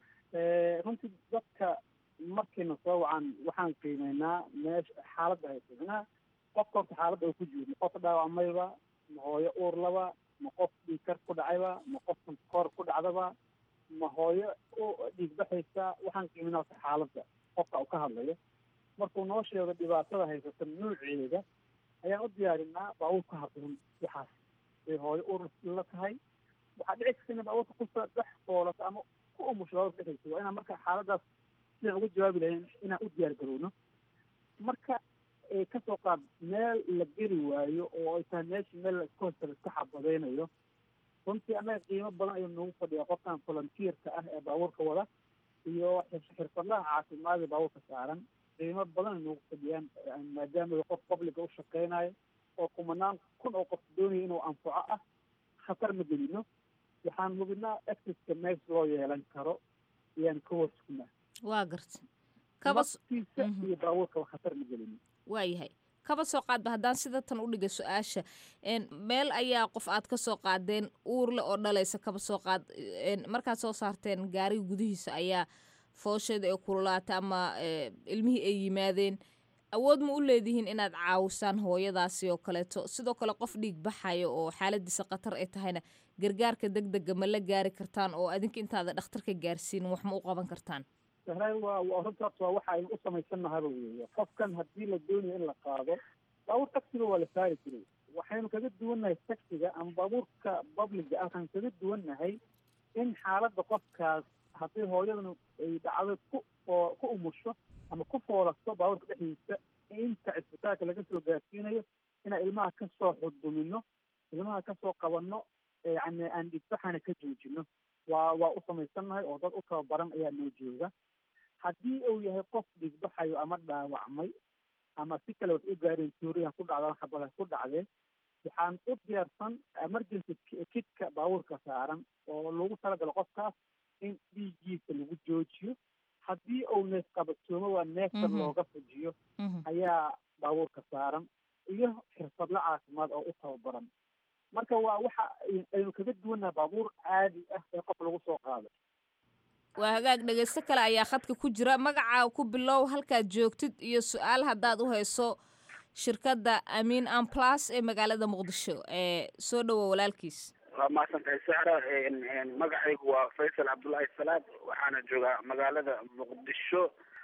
S11: runtii dadka markayna soo wacan waxaan qiimeynaa meesha xaaladda ay qiimeynaa qofka horta xaaladda uu ku jiro. ma qof dhaawacmayba, ma hooyo uur laba, ma qof dhiigkar ku dhacayba, ma qof koor ku dhacdaba, ma hooyo dhiig baxaysa. waxaan qiimeynaa horta xaaladda qofka uu ka hadlayo. markuu noo sheego dhibaatada haysata nuuceeda ayaan u diyaarinaa baabuur ka habboon waxaas. bay hooyo uur la tahay waxaa dhici karta in baabuurka kusoo dhex foolato ama ku umusho baabuurka dhexaysa. waa inaan marka xaaladaas sidaan ugu jawaabi lahayn inaan u diyaar garowno. marka kasoo qaad meel la geli waayo oo ay tahay meesha meel iska iska xabadeynayo. runtii annaga qiimo badan ayuu nagu fadhiyaa qofkan volunteerka ah ee baabuurka wada iyo xirfadlaha caafimaadka baabuurka saaran. qiimo badan ay nagu fadhiyaan maadaama qof publica u shaqeynayo oo kumanaan kun oo qof doonaya inuu anfaco ah. khatar ma gelino. waxaan hubinaa accesska meesha loo yeelan karo ayaan ka horsugnaa.
S1: waa garta
S11: naftiisa iyo baabuurka khatar ma gelino.
S1: waayahay kaba soo qaadba haddaan sida tan u dhiga su-aasha meel ayaa qof aad ka soo qaadeen uurle oo dhalaysa kaba soo qaad markaad soo saarteen gaariga gudihiisa ayaa foosheeda ee kululaata ama ilmihii ay yimaadeen awood ma u leedihiin inaad caawisaan hooyadaasi oo kaleeto sidoo kale qof dhiig baxayo oo xaaladiisa khatar ay tahayna gargaarka degdega ma la gaari kartaan oo adinka intaada dhakhtarka gaarsiinin wax ma u qaban kartaan
S11: waa runtaas waa waxa aynu u samaysannahaba weeye qofkan haddii la doonayo in la qaado baabuur taxiga waa la saari jiray waxaynu kaga duwannahay taxiga ama baabuurka babliga ah waxaan kaga duwannahay in xaaladda qofkaas haddii hooyadanu ay dhacdo ku umusho ama ku foolasto baabuurka dhexdiisa inta cisbitaalka laga soo gaarsiinayo inaan ilmaha kasoo xudumino ilmaha kasoo qabanno yani aan dhigbaxana ka joojino waa u samaysannahay oo dad u tababaran ayaa noo jooga haddii uu yahay qof dhigbaxayo ama dhaawacmay ama si kale wax u gaareen tuuriyan ku dhacdaan xabada ku dhacdeen waxaan u diyaarsan emergency kitka baabuurka saaran oo lagu talagalo qofkaas in dhiiggiisa lagu joojiyo haddii uu neef qabatoomo waa neefta looga fujiyo ayaa baabuurka saaran iyo xirfadla caafimaad oo u tababaran marka waa waxa aynu kaga duwannaha baabuur caadi ah ee qof lagu soo qaado
S1: waa hagaag dhegeysto kale ayaa khadka ku jira magacaa ku bilow halkaad joogtid iyo su-aal haddaad u hayso shirkadda amiin amplas ee magaalada muqdisho soo dhowo walaalkiis
S14: waa mahadsantahay sara magacaygu waa faysal cabdullaahi salaad waxaana joogaa magaalada muqdisho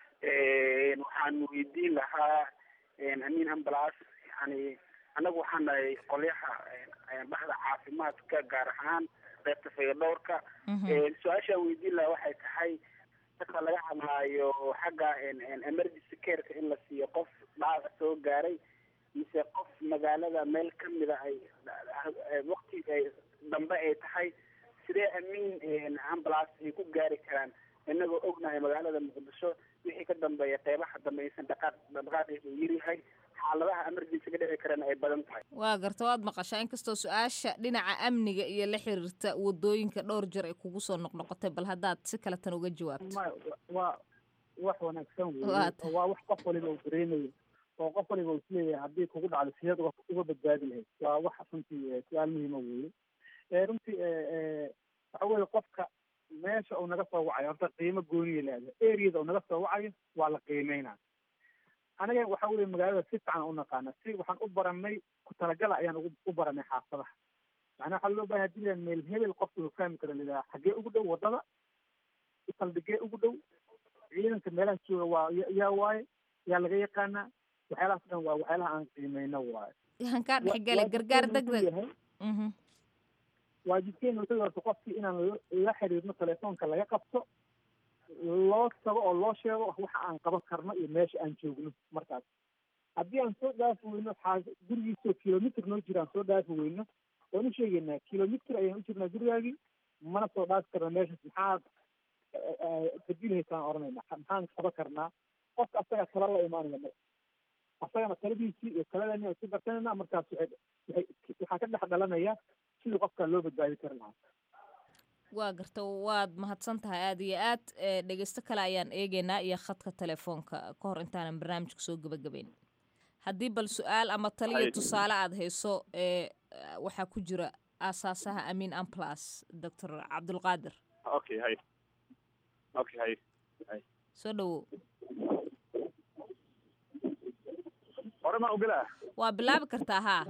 S14: waxaan weydiin lahaa amiin amblas yani annagu waxaan nahay qolyaha baxda caafimaadka gaar ahaan qaybta fayadhowrka su-aashaan weydiin lahaa waxay tahay marka laga hadlaayo xagga emergency careka in la siiyo qof dhaawac soo gaaray mise qof magaalada meel kamida ay waqti dambe ay tahay sidee amiin ambulance ay ku gaari karaan inagoo ognahay magaalada muqdisho wixii ka dambeeya qeybaha dambe aysan dhaqaaqeedu yaryahay xaaladaha emergency ka dhici karana ay badan tahay
S1: waa garta waad maqashaa inkastoo su-aasha dhinaca amniga iyo la xiriirta wadooyinka dhowr jeer ay kugu soo noqnoqotay bal haddaad si kale tan uga jawaabto
S11: waa wax wanaagsan wey waa wax qof waliba uu dareemayo oo qof waliba uu isleeyahay haddii kugu dhacdo sideed uga badbaadi lahayd waa wax runtii su-aal muhiima weeye runtii waxa weeye qofka meesha uu naga soo wacayo horta qiimo gooniya leeda areada uu naga soo wacayo waa la qiimeynaa aniga waxa weye magaalada si fiican u naqaana si waxaan u baranay ku talagala ayaan u baranay xaafadaha macnaa waxaa loo bahay hadii meel hebel qofka uu fahmi karo lidaa xaggee ugu dhow wadada saldhigee ugu dhow ciidanka meelaha jooga waa yaa waaye yaa laga yaqaanaa waxyaalahaas dhan waa waxyaalaha aan qiimeyno waaye
S1: han kaa dhexgala gargaar degdeg
S11: waajibkeenu wuxuu horta qofkii inaan la xiriirno telefoonka laga qabto loo tago oo loo sheego waxa aan qaban karno iyo meesha aan joogno markaas haddii aan soo dhaafi weyno gurigiisoo kilomitr noo jira aan soo dhaafi weyno waan u sheegaynaa kilomitr ayaan u jirnaa gurigaagii mana soo dhaafi karna meeshaas maxaad badilhaysaan oranayna maxaan qaban karnaa qofka asaga tala la imaanaya asagana taladiisii iyo taladani aan ku darsanayna markaas waxaa ka dhex dhalanaya sidii qofkaa loo badbaadi kari lahaa
S1: waa garta waad mahadsan tahay aada iyo aad dhegeysto kale ayaan eegeynaa iyo khadka telefoonka ka hor intaanan barnaamijka soo gebagabeyn haddii bal su-aal ama taliyo tusaale aada hayso waxaa ku jira aasaasaha amiin amplas doctor cabdulqaadir soo dhawow waa bilaabi kartaa haa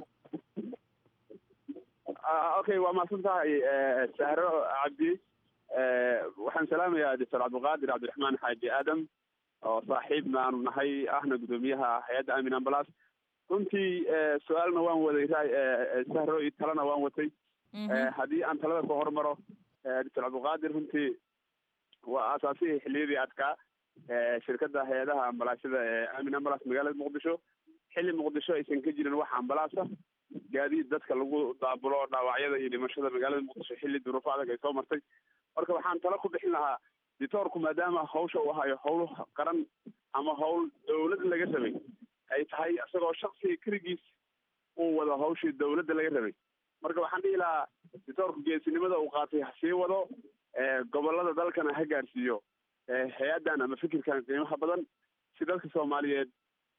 S15: waa mahadsan tahay sahro cabdi waxaan salaamayaa doctor cabdulqaadir cabdiraxmaan xaaji aadam oo saaxiibna aanu nahay ahna guddoomiyaha hay-adda amin amblas runtii su-aalna waan waday sahro iyo talena waan watay haddii aan talada ku hormaro doctor cabdulqaadir runtii waa aasaasihii xilliyadii adkaa shirkadda hay-adaha ambalaashada ee amin amblas magaalada muqdisho xilli muqdisho aysan ka jirin wax ambalaasa gaadiid dadka lagu daabulo dhaawacyada iyo dhimashada magaalada muqdisho xilli duruufo adag ay soo martay marka waxaan talo ku bixin lahaa ditoorku maadaama hawsha uu hayo howl qaran ama howl dawlad laga rabay ay tahay isagoo shaksiga keligiis uu wado hawshii dawladda laga rabay marka waxaan dhihi lahaa ditoorku geesinimada uu qaatay ha sii wado gobolada dalkana ha gaarsiiyo hay-addan ama fikirkan qiimaha badan si dadka soomaaliyeed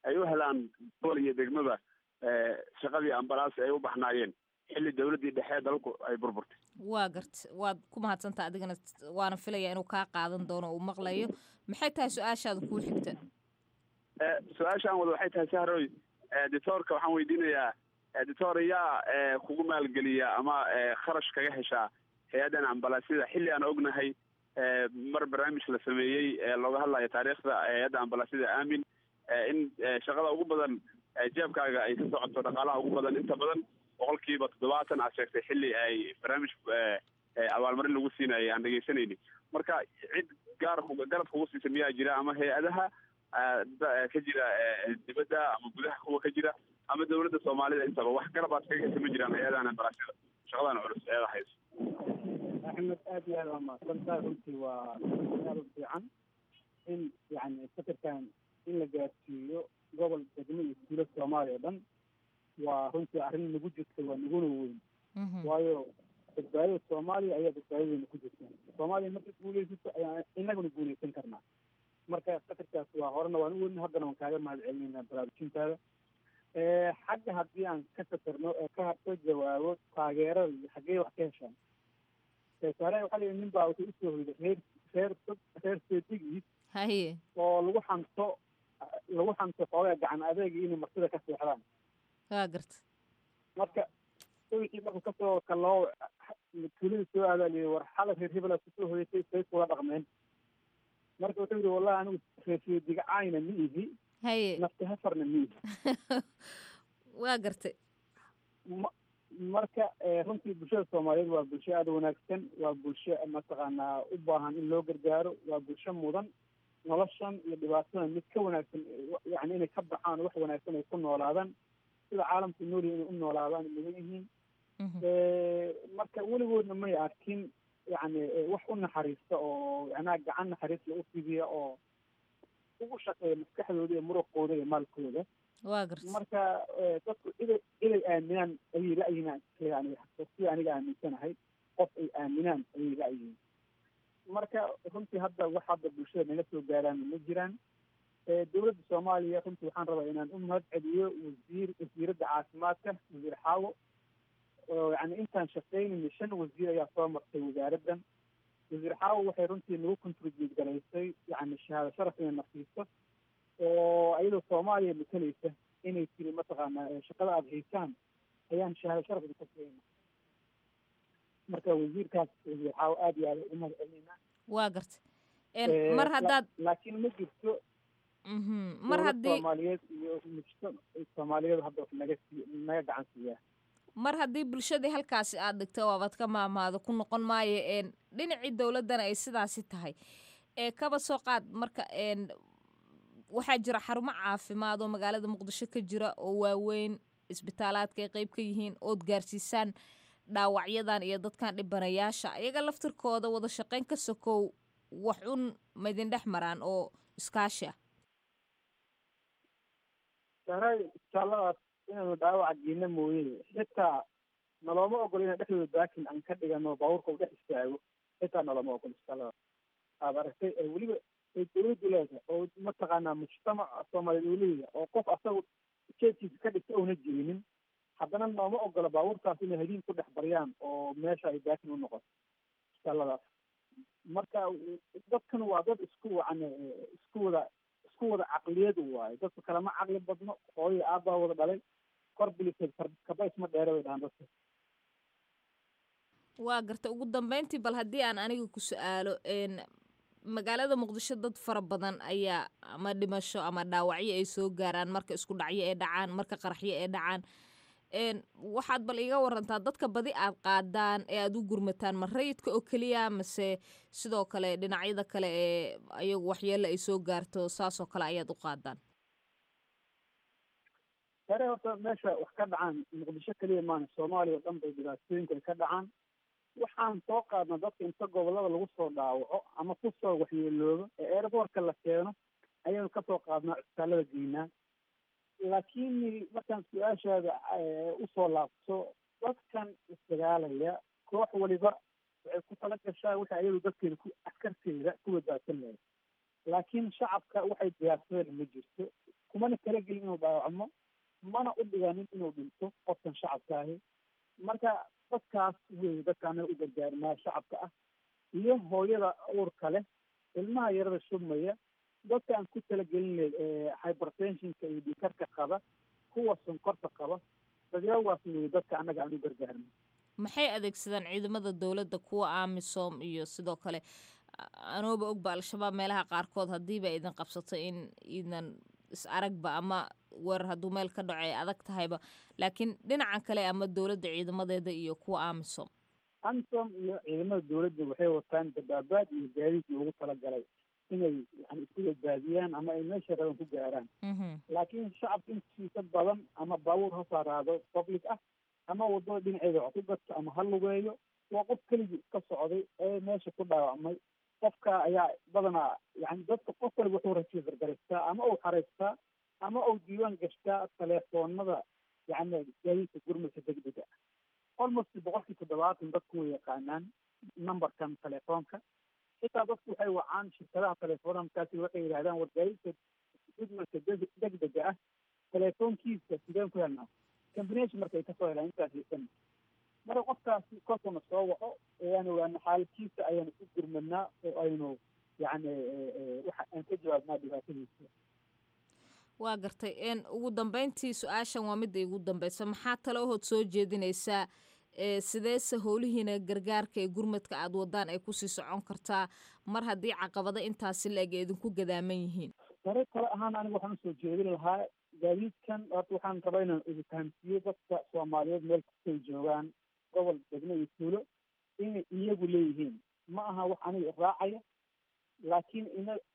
S15: ay u helaan gobol iyo degmaba shaqadii ambalaas ay u baxnaayeen xilli dowladdii dhexe dalku ay burburtay.
S1: waa garta waad ku mahadsantaa adigana waana filaya inuu kaa qaadan doono uu maqlayo. maxay tahay su-aashaada kuu xigta?
S15: su-aashaan wada waxay tahay sahroy doctoorka waxaan weydiinayaa doctor yaa kugu maalgeliya ama kharash kaga heshaa hay-addan ambalaasyada xilli aan ognahay mar barnaamij la sameeyey looga hadlayo taariikhda hay-adda ambalaasyada aamin in shaqada ugu badan jeebkaaga ay ka socoto dhaqaalaha ugu badan inta badan 70% aad sheegtay xilli ay barnaamij abaalmarin lagu siinayay aan dhegeysanayni. marka cid garab kugu siisa miyaa jira ama hay-adaha ka jira dibadda ama gudaha kuwa ka jira ama dowladda soomaalida intaba wax garab aad kaga hesa ma jiraan hay-adahan ambalaasyada shaqadan culus eeda hayso?
S11: axmed aad iyo aad waa mahadsantahay. runtii waa aad u fiican in yani fikirkan in la gaarsiiyo gobol degmo iyo tuulo soomaaliya o dhan waa runtii arrin nagu jirta waa naguna weyn. waayo badbaadada soomaaliya ayaa badbaadadeena ku jirta. soomaaliya markay guulaysato ayaa inaguna guulaysan karnaa. marka fikirkaas waa horena waan u weyn, haddana waan kaaga mahad celinayna baraarujintaada. xagga haddii aan ka fikirno ka jawaabo taageerada iyo xaggee wax ka heshaan. saare waxaa la yidhi nin baa wuxuu usoo hoyday reer seedigiis
S1: haye
S11: oo lagu xanto xoogaa gacan adeega inay martida ka seexdaan.
S1: waa garta
S11: marka wixii markuu kasoo kaloo tuulada soo aadaa la yidhi war xala reer hebela kusoo hoyatay say kula dhaqmeen. marka wuxuu yidhi wallahi anigu reer seediga caayna ma ihi
S1: haye
S11: nafti hafarna ma ihi.
S1: waa gartay.
S11: marka runtii bulshada soomaaliyeed waa bulsho aada wanaagsan, waa bulsho mataqaanaa u baahan in loo gargaaro, waa bulsho mudan noloshan iyo dhibaatadan mid ka wanaagsan yani inay ka baxaan wax wanaagsan ay ku noolaadaan sida caalamku noolyihin inay u noolaadaan mudan yihiin. marka weligoodna may arkin yani wax u naxariista oo yanaa gacan naxariista u fidiya oo ugu shaqeeya maskaxdooda iyo muruqooda iyo maalkooda.
S1: waa garta.
S11: marka dadku inay aaminaan ayay la-yihiin si aniga aaminsanahay qof ay aaminaan ayay la-yihiin. marka runtii hadda wax hadda bulshada naga soo gaaraan ma jiraan. dowladda soomaaliya runtii waxaan rabaa inaan u mahad celiyo wasiiradda caafimaadka wasiir xaawo oo yani intaan shaqaynayna 5 wasiir ayaa soo martay wasaaraddan. wasiir xaawo waxay runtii nagu contribute garaysay yani shahaado sharaf inay nafiiso oo ayadoo soomaaliya matalaysa inay tiri mataqaanaa shaqada aada haysaan ayaan shahaado sharaf idinka siinayna. marka wasiirkaas wasiir xaawo aada iyo aada ugu mahad celinayna.
S1: waa garta. mar haddaad
S11: laakiin ma jirto
S1: mar haddii
S11: soomaaliyeed iyo soomaaliyeed hadda wax naga gacan siiyaa.
S1: mar haddii bulshadii halkaasi aad dhigto waabaad ka maamaado ku noqon maayo dhinacii dowladdana ay sidaasi tahay kaba soo qaad marka waxaa jira xarumo caafimaad oo magaalada muqdisho ka jira oo waaweyn isbitaalaadka ay qayb ka yihiin ood gaarsiisaan dhaawacyadan iyo dadkan dhibanayaasha iyaga laftirkooda wada shaqayn ka sokow wax un maydin dhex maraan oo iskaashi ah.
S11: isbitaalladaas inaanu dhaawaca geena mooye xitaa nalooma ogolo inaan dhexdooda baakin aan ka dhigano baabuurka u dhex istaago xitaa nalooma ogolo isbitaalladaas. aad aragtay weliba ay dowladdu leedahay oo mataqaanaa mujtamaca soomaaliyeed uu leeyahay oo qof asaga jeedkiisa ka dhigta oona jirinin haddana nooma ogola baabuurkaas inay hadiin ku dhex baryaan oo meesha ay baakin u noqoto isbitaalladaas. marka dadkan waa dad isku wada caqliyad waaye. dadku kalama caqli badno. hooyo aabbaa wada dhalay kor bilisay kaba isma dheere way dhahaan dadka.
S1: waa garta. ugu dambeyntii bal haddii aan aniga ku su-aalo magaalada muqdisho dad fara badan ayaa ama dhimasho ama dhaawacyo ay soo gaaraan marka isku dhacyo ay dhacaan marka qaraxyo ay dhacaan. waxaad bal iga warantaa dadka badi aad qaadaan ee aada u gurmataan ma rayidka oo keliya mase sidoo kale dhinacyada kale ee ayagu waxyeelo ay soo gaarto saasoo kale ayaad u qaadaan?
S11: sare horta meesha wax ka dhacaan muqdisho keliya maana soomaaliya oo dhan bay dhibaatooyinka ay ka dhacaan. waxaan soo qaadna dadka inta gobolada lagu soo dhaawaco ama kusoo waxyeeloobo ee airbortka la keeno ayaanu kasoo qaadnaa cisbitaallada geynaa. laakiin markaan su-aashaada usoo laabto dadkan isdagaalaya koox waliba waxay ku tala gashaa waxay ayadu dadkeeda askarteeda ku badbaadsan lahayd. laakiin shacabka waxay diyaarsadeen ma jirto kumana kala talagelin inuu dhaawacmo, mana u dhiganin inuu dhinto qofkan shacabka ahi. marka dadkaas wey dadka anaga u gargaarnaa shacabka ah, iyo hooyada uurka leh, ilmaha yarada shubmaya, dadka aan ku talagelin hypertensionka iyo dhikarka qaba, kuwa sonkorta qaba, dadyawaas wey dadka anaga aan u gargaarno.
S1: maxay adeegsadaan ciidamada dowladda kuwa amisom iyo sidoo kale anooba ogba al-shabaab meelaha qaarkood haddiiba idin qabsato in idan is aragba ama weerar hadduu meel ka dhaco ay adag tahayba, laakiin dhinacan kale ama dowladda ciidamadeeda iyo kuwa amisom
S11: iyo ciidamada dowladda waxay wataan dabaabaad iyo gaadiidkii ugu talagalay inay yani isku badbaadiyaan ama ay meesha raban ku gaaraan. laakiin shacabka intiisa badan ama baabuur ha saaraado public ah ama wadada dhinaceeda wax ku gato ama ha lugeeyo, waa qof keligii ka socday ee meesha ku dhaawacmay. qofka ayaa badanaa yani dadka qof kaliga wuxuu rajiistar garaystaa ama uu xaraystaa ama uu diiwaan gashtaa telefoonada yani gaadiidka gurmadka degdega ah. almost 70% dadku way yaqaanaan numberkan telefoonka. xitaa dadku waxay wacaan shirkadaha telefoonada, markaasi waxay yidhahdaan war gaadiidka gurmadka degdega ah telefoonkiisa sideen ku helnaa combination markay kasoo helaan intaas haysan. marka qofkaasi kolkana soo waco ayaan ogaana xaalkiisa ayaan ku gurmadnaa oo aynu yani waxa aan ka jawaabnaa dhibaatadiisa.
S1: waa gartay ugu dambeyntii su-aashan waa midda igu dambeysa, maxaa tale ohood soo jeedinaysaa sideese howlihiina gargaarka ee gurmadka aad wadaan ay kusii socon kartaa mar haddii caqabado intaasi la-eg ay idinku gadaaman yihiin?
S11: dare kale ahaan aniga waxaan usoo jeedin lahaa gaadiidkan horta waxaan rabaa inaan igu fahamsiiyo dadka soomaaliyeed meel kastay joogaan, gobol, degmo iyo tuulo, inay iyagu leeyihiin. ma aha wax aniga raacaya, laakiin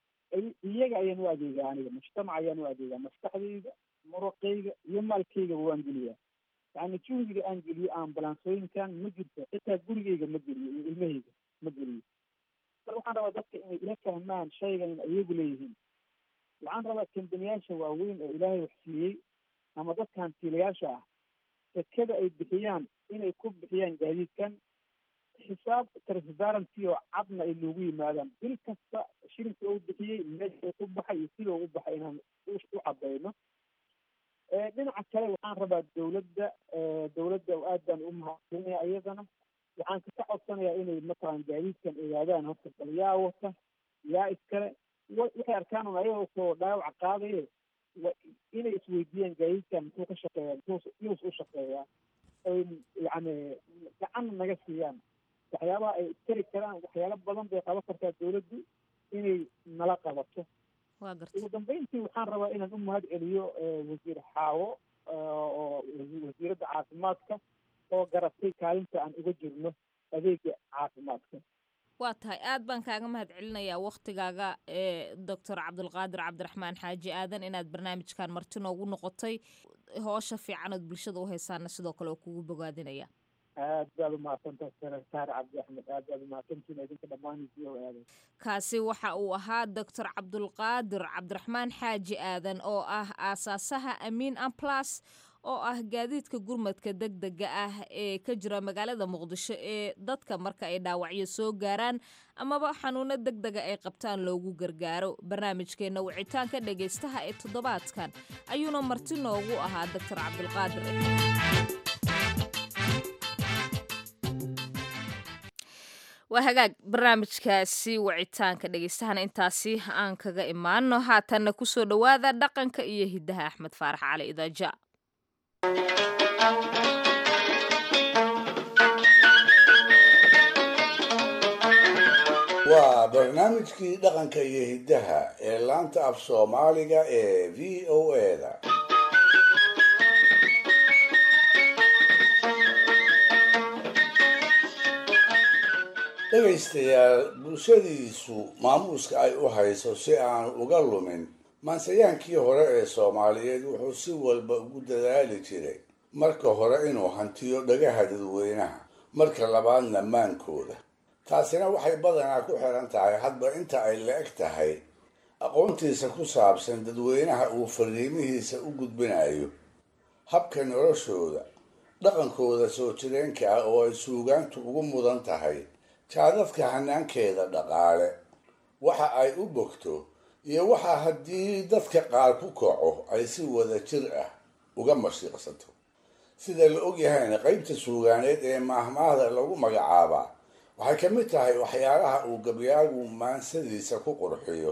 S11: iyaga ayaan u adeegaa. aniga mujtamac ayaan u adeegaa, maskaxdayda, muruqayga iyo maalkaygaba waan geliyaa. yani juhdiga aan geliyo ambalansooyinkan ma jirto, xitaa gurigayga ma geliyo iyo ilmahayga ma geliyo. mar waxaan rabaa dadka inay ila fahmaan shaygan in iyagu leeyihiin. waxaan rabaa kambaniyaasha waaweyn oo ilaahay wax siiyey ama dadka hantiilayaasha ah sekada ay bixiyaan inay ku bixiyaan gaadiidkan xisaab transparency oo cadna ay noogu yimaadaan. bil kasta shilinka uu bixiyey, meesha ku baxay iyo sida ugu baxay inaan u cadayno. dhinaca kale waxaan rabaa dowladda aad baan u mahadcelinaya iyadana. waxaan ka codsanayaa inay matalan gaadiidkan ogaadaan horta bal yaa wata yaa iskale. waxay arkaan un ayaga soo dhaawac qaadaye inay isweydiiyaan gaadiidkan muxuu ka shaqeeyaa, muxuus u shaqeeyaa, ay yani gacan naga siiyaan waxyaabaha ay tari karaan. waxyaalo badan bay qaban kartaa dowladdu inay nala qabato. ugu dambeyntii waxaan rabaa inaan u mahad celiyo wasiir xaawo oo wasiiradda caafimaadka oo garatay kaalinta aan uga jirno adeega caafimaadka.
S1: waa tahay aad baan kaaga mahad celinayaa waktigaaga doctor cabdulqaadir cabdiraxmaan xaaji aadan inaad barnaamijkan marti noogu noqotay. hoosha fiicanood bulshada u haysaana sidoo kale oo kugu bogaadinaya.
S11: aad baad u mahadsantahay saar cabdi axmed, aad baad u mahadsantiin idinka dhammaantiio aadan.
S1: kaasi waxa uu ahaa doctor cabdulqaadir cabdiraxmaan xaaji aadan oo ah aasaasaha amiin amplas oo ah gaadiidka gurmadka degdega ah ee ka jira magaalada muqdisho ee dadka marka ay dhaawacyo soo gaaraan amaba xanuuno degdega ay qabtaan loogu gargaaro. barnaamijkeenna wicitaanka dhegaystaha ee toddobaadkan ayuuna marti noogu ahaa doctor cabdulqaadir. waa hagaag barnaamijkaasi wicitaanka dhegaystahana intaasi aan kaga imaano. haatanna kusoo dhowaada dhaqanka iyo hiddaha axmed faarax cali idaaja.
S4: waa barnaamijkii dhaqanka iyo hiddaha ee laanta af soomaaliga ee v o a-da. dhegaystayaal, bulshadiisu maamuuska ay u hayso si aan uga lumin maansayaankii hore ee soomaaliyeed wuxuu si walba ugu dadaali jiray marka hore inuu hantiyo dhagaha dadweynaha, marka labaadna maankooda. taasina waxay badanaa ku xiran tahay hadba inta ay la-eg tahay aqoontiisa ku saabsan dadweynaha uu fariimihiisa u gudbinayo, habka noloshooda, dhaqankooda soo jireenka ah oo ay suugaantu ugu mudan tahay, jaadadka hanaankeeda dhaqaale, waxa ay u bogto iyo waxaa haddii dadka qaar ku kaco ay si wada jir ah uga mashiiqsato. sida la ogyahayna qaybta suugaaneed ee maahmaahda lagu magacaabaa waxay ka mid tahay waxyaalaha uu gabyaagu maansadiisa ku qurxiyo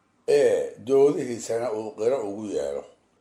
S4: ee doodihiisana uu qiro ugu yeelo.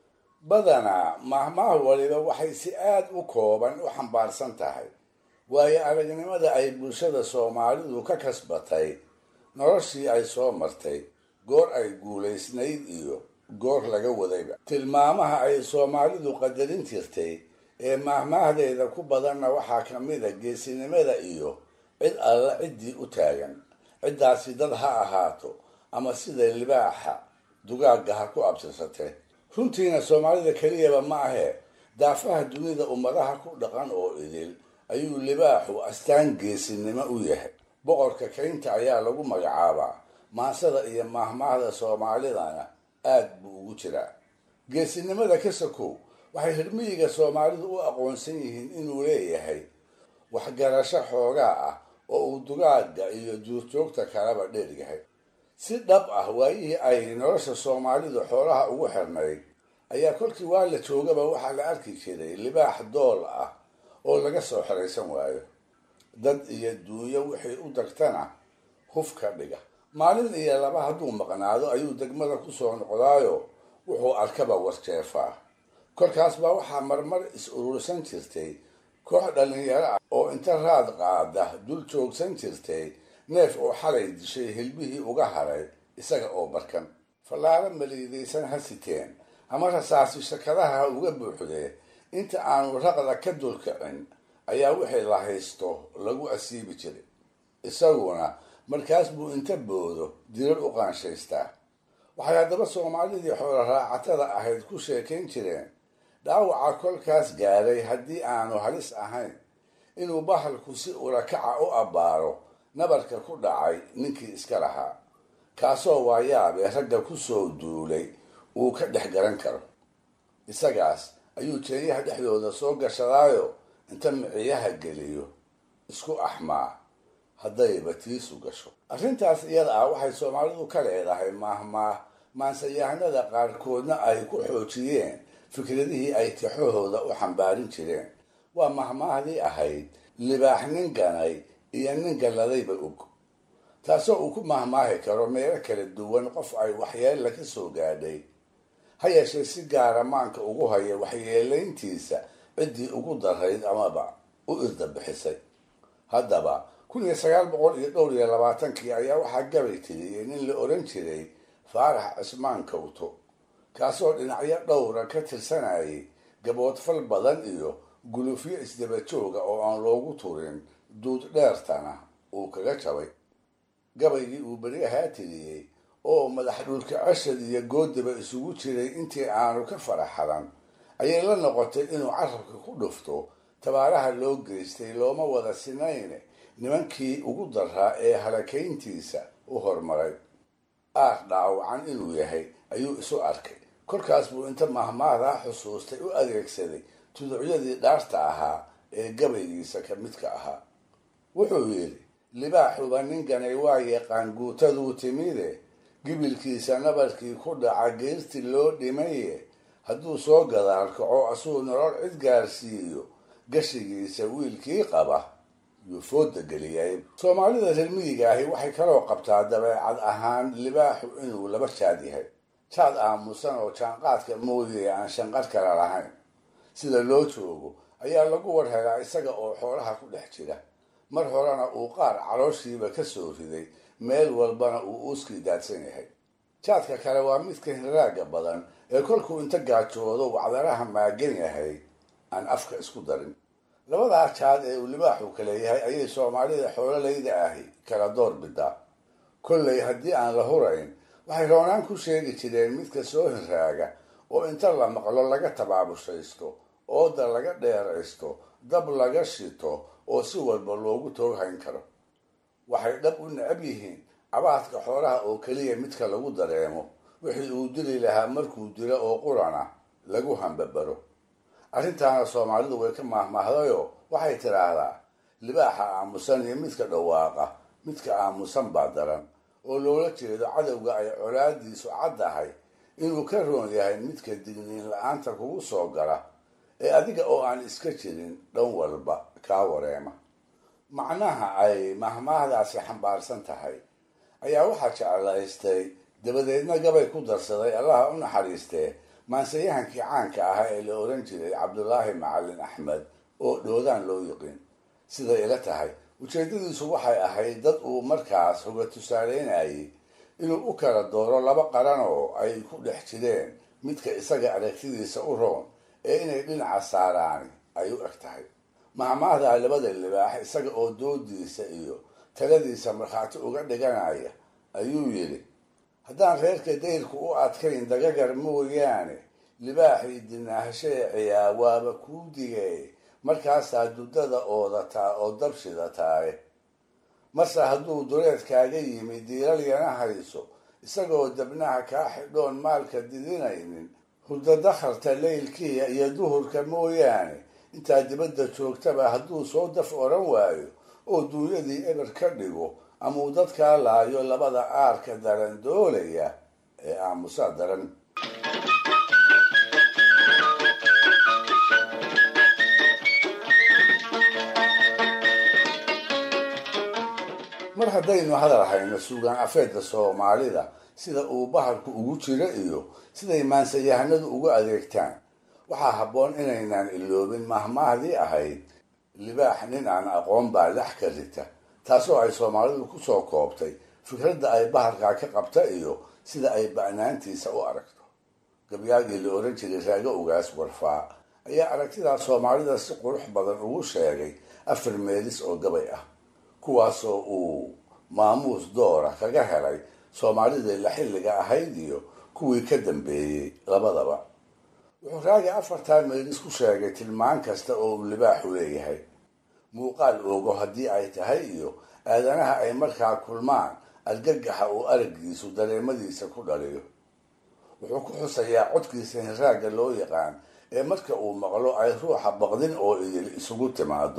S4: badanaa maahmaah waliba waxay si aad u kooban u xambaarsan tahay waayo aragnimada ay bulshada soomaalidu ka kasbatay noloshii ay soo martay, goor ay guulaysnayd iyo goor laga wadayba. tilmaamaha ay soomaalidu qadarin jirtay ee maahmaahdeeda ku badanna waxaa ka mida geesinimada iyo cid alla ciddii u taagan, ciddaasi dad ha ahaato ama sida libaaxa dugaagga ha ku abtirsatee. runtiina soomaalida keliyaba ma ahee daafaha dunida ummadaha ku dhaqan oo idil ayuu libaaxu astaan geesinimo u yahay. boqorka kaynta ayaa lagu magacaabaa, maansada iyo maahmaahda soomaalidana aad buu ugu jiraa. geesinimada ka sokow waxay hirmiyiga soomaalidu u aqoonsan yihiin inuu leeyahay waxgarasho xoogaa ah oo uu dugaagga iyo duurjoogta kalaba dheeryahay. si dhab ah waayihii ay nolosha soomaalidu xoolaha ugu xirnayd ayaa kolkii waa la joogaba waxaa la arki jiray libaax dool ah oo laga soo xiraysan waayo. dad iyo duunyo wixii u dagtana huf ka dhiga. maalin iyo laba hadduu maqnaado ayuu degmada kusoo noqdaayo wuxuu arkaba warjeefaa. kolkaas baa waxaa marmar is urursan jirtay koox dhallinyaro ah oo inta raad qaada dul joogsan jirtay neef oo xalay dishay hilbihii uga haray isaga oo barkan. fallaaro maliidaysan ha siteen ama rasaasi shakadaha uga buuxdee inta aanu raqda ka dulkicin ayaa wixii la haysto lagu asiibi jiray. isaguna markaas buu inta boodo dirar u qaanshaystaa. waxay haddaba soomaalidii xoolo raacatada ahayd ku sheekayn jireen dhaawaca kolkaas gaaray haddii aanu halis ahayn inuu bahalku si urakaca u abbaaro nabarka ku dhacay ninkii iska lahaa, kaasoo waayaabee ragga ku soo duulay uu ka dhex garan karo. isagaas ayuu jeeyaha dhexdooda soo gashadaayo inta miciyaha geliyo isku axmaa haddayba tiisu gasho. arrintaas iyada ah waxay soomaalidu ka leedahay maahmaah maansayahanada qaarkoodna ay ku xoojiyeen fikradihii ay tixahooda u xambaarin jireen. waa mahmaahdii ahayd libaax nin ganay iyo nin galladayba og, taasoo uu ku mahmaahi karo meelo kala duwan qof ay waxyeella ka soo gaadhay, ha yeeshee si gaara maanka ugu haya waxyeelayntiisa ciddii ugu darayd amaba u irda bixisay. haddaba 1922 ayaa waxaa gabay tiriyey nin la oran jiray faarax cismaan kawto, kaasoo dhinacyo dhowra ka tirsanayay gaboodfal badan iyo gulufyo isdaba jooga oo aan loogu turin duud dheertana uu kaga jabay. gabaygii uu beri ahaa tiriyey oo madax dhulka cashad iyo goodaba isugu jiray intii aanu ka faraxadan ayay la noqotay inuu carabka ku dhufto tabaaraha loo geystay looma wada sinayne nimankii ugu daraa ee halakayntiisa u hormaray. aar dhaawacan inuu yahay ayuu isu arkay. kolkaas buu inta mahmaahdaa xusuustay u adeegsaday tuducyadii dhaarta ahaa ee gabaygiisa ka midka ahaa. wuxuu yidhi, libaaxuba ninkanay waa yaqaan guutaduu timide, gibilkiisa nabarkii ku dhaca geerti loo dhimaye, hadduu soo gadaal kaco asuu nolol cid gaarsiiyo, gashigiisa wiilkii qaba yuu fooda geliyay. soomaalida reer miyiga ahi waxay kaloo qabtaa dabeecad ahaan libaaxu inuu laba jaad yahay. jaad aamusan oo jaanqaadka mooyee aan shanqar kala lahayn. sida loo joogo ayaa lagu warhelaa isaga oo xoolaha ku dhex jira. mar horena uu qaar calooshiiba ka soo riday, meel walbana uu uuskii daadsan yahay. jaadka kale waa midka hinraaga badan ee kolkuu inta gaajoodo wacdaraha maagan yahay aan afka isku darin. labadaa jaad ee uu libaaxu kaleeyahay ayay soomaalida xoololayda ahi kala door bidaa. kollay haddii aan la hurayn waxay roonaan ku sheegi jireen midka soo hinraaga oo inta la maqlo laga tabaabushaysto, ooda laga dheeraysto, dab laga shito oo si walba loogu tooghayn karo. waxay dhab u necab yihiin cabaadka xoolaha oo keliya midka lagu dareemo, wixii uu dili lahaa markuu dilo oo qurana lagu hambabaro. arrintaana soomaalidu way ka maahmaahdayoo waxay tidhaahdaa libaaxa aamusan iyo midka dhawaaqa midka aamusan baa daran, oo loola jeedo cadowga ay colaadiisu caddahay inuu ka roon yahay midka digniin la-aanta kugu soo gala ee adiga oo aan iska jirin dhan walba kaa wareema. macnaha ay mahmaahdaasi xambaarsan tahay ayaa waxaa jeclaystay dabadeedna gabay ku darsaday allaha u naxariistee maansayahankii caanka ahaa ee la oran jiray cabdulaahi macalin axmed oo dhoodaan loo yiqiin. siday ila tahay ujeedadiisu waxay ahayd dad uu markaas hoga tusaaleynayay inuu u kala dooro laba qaran oo ay ku dhex jireen midka isaga aragtidiisa u roon ee inay dhinaca saaraani ay u eg tahay. mahmaahda labada libaax isaga oo doodiisa iyo taladiisa markhaati uga dhiganaya ayuu yidhi, haddaan reerka dayrku u adkayn dagagar mooyaane libaaxii dinaahasheeciyaa waaba kuu digay markaasaa dudada oodataa oo dabshidataaye. marse hadduu duleedkaaga yimi diiralyana hayso isagoo dabnaha kaa xidhoon maalka didinaynin hurda dakharta leylkiya iyo duhurka mooyaane intaa dibadda joogtaba hadduu soo daf oran waayo oo duunyadii eber ka dhigo ama uu dadkaa laayo labada aarka daran doolaya ee aamusaa daran. mar haddaynu hadal hayno suugaan afeedda soomaalida sida uu bahalku ugu jiro iyo siday maansayahanadu ugu adeegtaan, waxaa habboon inaynaan iloobin mahmaahdii ahayd libaax nin aan aqoon baa lex ka rita, taasoo ay soomaalidu kusoo koobtay fikradda ay bahalkaa ka qabta iyo sida ay ba'naantiisa u aragto. gabyaagii la oran jiray raago ugaas warfaa ayaa aragtidaa soomaalida si qurux badan ugu sheegay 4 meelis oo gabay ah, kuwaasoo uu maamuus doora kaga helay soomaalida la xilliga ahayd iyo kuwii ka dambeeyey labadaba. wuxuu raaga 4 meelis ku sheegay tilmaan kasta oo uu libaaxu leeyahay, muuqaal ogo haddii ay tahay iyo aadanaha ay markaa kulmaan argagaxa uu aragiisu dareemadiisa ku dhaliyo. wuxuu ku xusayaa codkiisa hiraaga loo yaqaan ee marka uu maqlo ay ruuxa baqdin oo idil isugu timaado.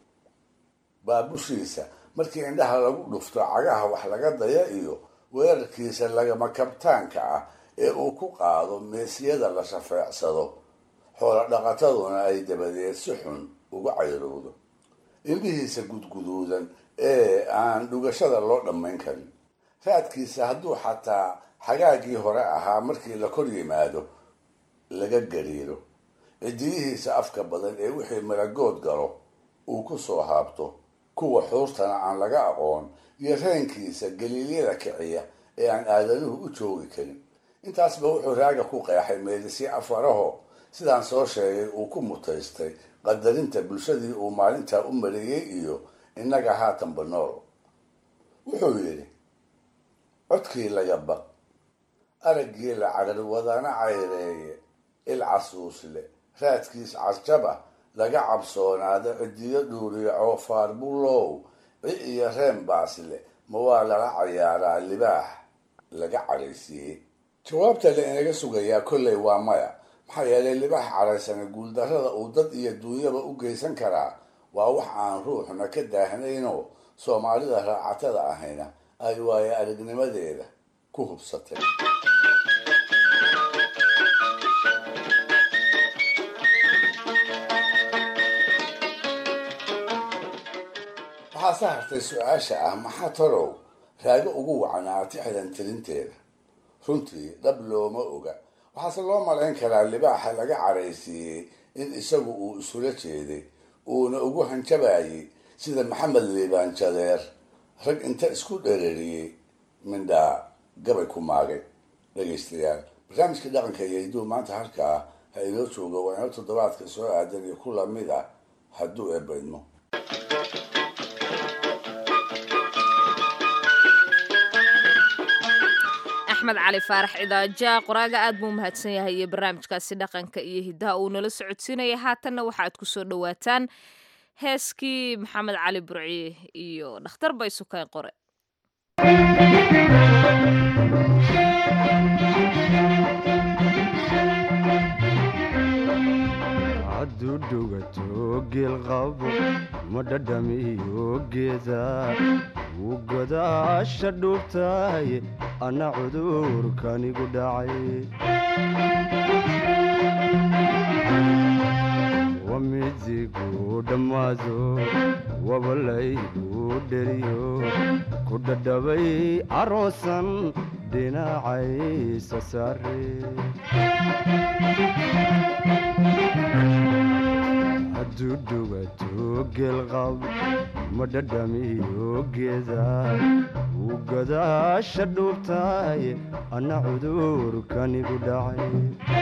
S4: baabushiisa markii indhaha lagu dhufto cagaha wax laga daya iyo weerarkiisa lagama kabtaanka ah ee uu ku qaado meesiyada la shafeecsado, xoola dhaqataduna ay dabadeed si xun uga cayrowdo. indhihiisa gudguduudan ee aan dhugashada loo dhammayn karin, raadkiisa hadduu xataa xagaagii hore ahaa markii la kor yimaado laga gariiro, cidiyihiisa afka badan ee wixii maragood galo uu ku soo haabto, kuwa xuurtana aan laga aqoon, iyo reenkiisa galiilyada kiciya ee aan aadanuhu u joogi karin. intaasba wuxuu raaga ku qeexay meelisyo afaraho sidaan soo sheegay uu ku mutaystay qadarinta bulshadii uu maalintaa u mariyey iyo innaga haatanba nool. wuxuu yidhi, codkii laga baq, araggii la carar wadana cayreeye, il casuusle raadkiis casjaba laga cabsoonaada cidiyo dhuuriyo coofaar bulow ci iyo reen baasle ma waa lala cayaaraa libaax laga caraysiiyey. jawaabta la inaga sugayaa kolley waa maya, maxaa yeelay libaax caraysana guuldarrada uu dad iyo duunyaba u geysan karaa waa wax aan ruuxna ka daahnaynoo soomaalida raacatada ahayna ay waayo aragnimadeeda ku hubsatay. waxaa se hartay su-aasha ah maxaa torow raago ugu wacnaa tixdan tirinteeda. runtii dhab looma oga, waxaase loo malayn karaa libaaxa laga caraysiiyey in isagu uu isula jeeday uuna ugu hanjabayay sida maxamed liibaan jadeer rag inta isku dhereriyey mindhaa gabay ku maagay. dhegaystayaal, barnaamijkii dhaqanka iyo hidduu maanta halkaa ha inoo jooga, waa inoo toddobaadka soo aadan iyo ku lamid ah hadduu eebaydmo.
S1: axmed cali faarax cidaaja qoraaga aad buu mahadsan yahay iyo barnaamijkaasi dhaqanka iyo hiddaha uu nala socodsiinaya. haatanna waxaad ku soo dhowaataan heeskii maxamed cali burciye iyo dhakhtar bay sukay qore.
S16: hadduu dhugato geelqabo ma dhadhamiyo geeda uu godaasha dhuubtaay anna cudurkanigu dhacay wamidigu dhammaado wabalaygu dheriyo ku dhadhabay aroosan dhinacaysa saare hadduu dhugato geelqab ma dhadhamiyo geeda uu godaasha dhuubtaay anna cudurkanigu dhacay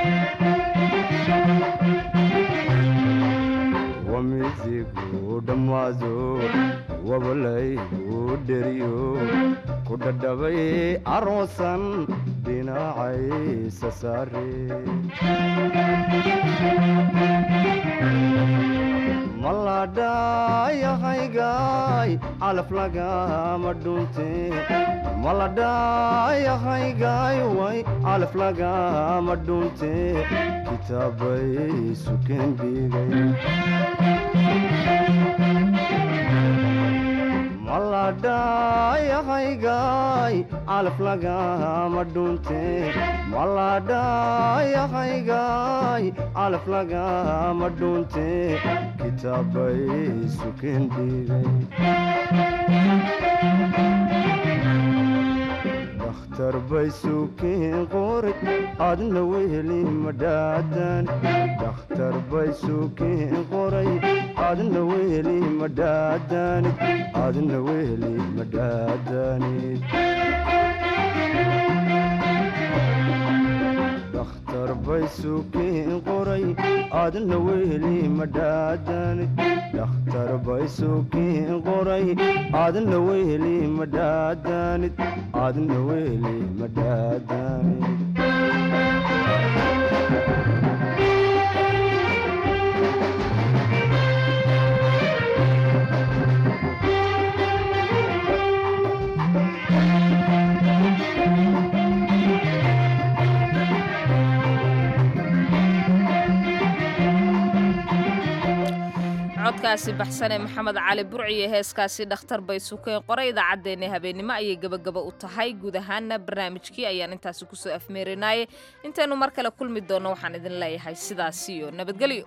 S16: wamidigu dhammaado wabalaygu dheriyo ku dhadhabay aroosan dhinacaysa saare maladhayahaygaay calaf lagama dhunte maladhayahaygaay way calaf lagama dhunte kitaabay suken dhigay maladhayahaygaay calaf lagama dhunte maladhayahaygaay calaf lagama dhunte kitaabay suken dhigay dakhtar bay suken qoray adna weheli madhaadan dakhtar bay suken qoray adna weheli madhaadanid adna weheli madhaadanid dakhtar bay suken qoray adna weheli madhaadanid dakhtar bay suken qoray adna weheli madhaadanid adna weheli madhaadanid
S1: codkaasi baxsanee maxamed cali burci iyo heeskaasi dhakhtar bay sukeen qoray idaacaddeenna habeennimo ayay gebagaba u tahay guud ahaanna barnaamijkii ayaan intaasi kusoo afmeerinaayay intaynu mar kale kulmi doonno waxaan idin leeyahay sidaas iyo nabadgelyo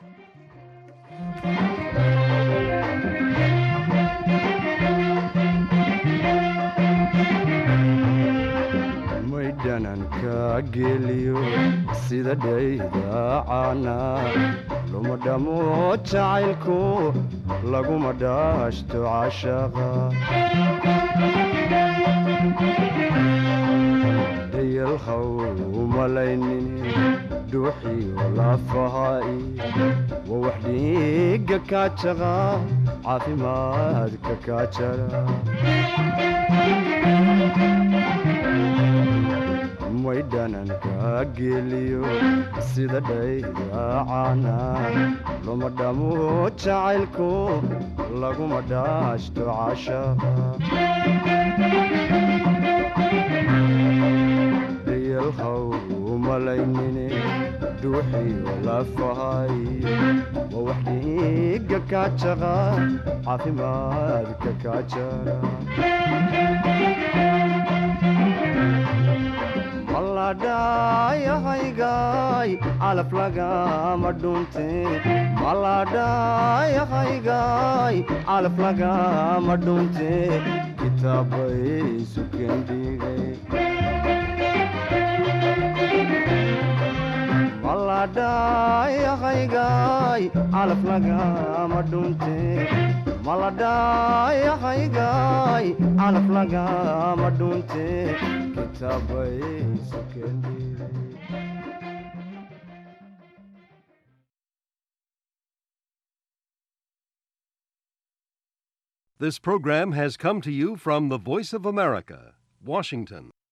S16: maydhananka geliyo sida dhaydacaana luma dhamo jacaylku laguma dhaashto cashaqa dayalhaw umalaynin dhuuxiyo lafahaai wa wax dhiiga kaajaqa caafimaadka kaajara maydhananka geliyo sida dhaydacaana luma dhamo jacaylku laguma dhaashto cashaqa dayalhaw umalaynine dhuuxiyo lafahay wa wax dhiiga kaajaqa caafimaadka kaajara maladhayahaygaay calaf lagama dhunte maladhayahaygaay calaf lagama dhunte kitaabay suken dhigay maladhayahaygaay calaf lagama dhunte maladhayahaygaay calaf lagama dhunte kitaabay suken dhigay
S17: This program has come to you from the Voice of America, Washington.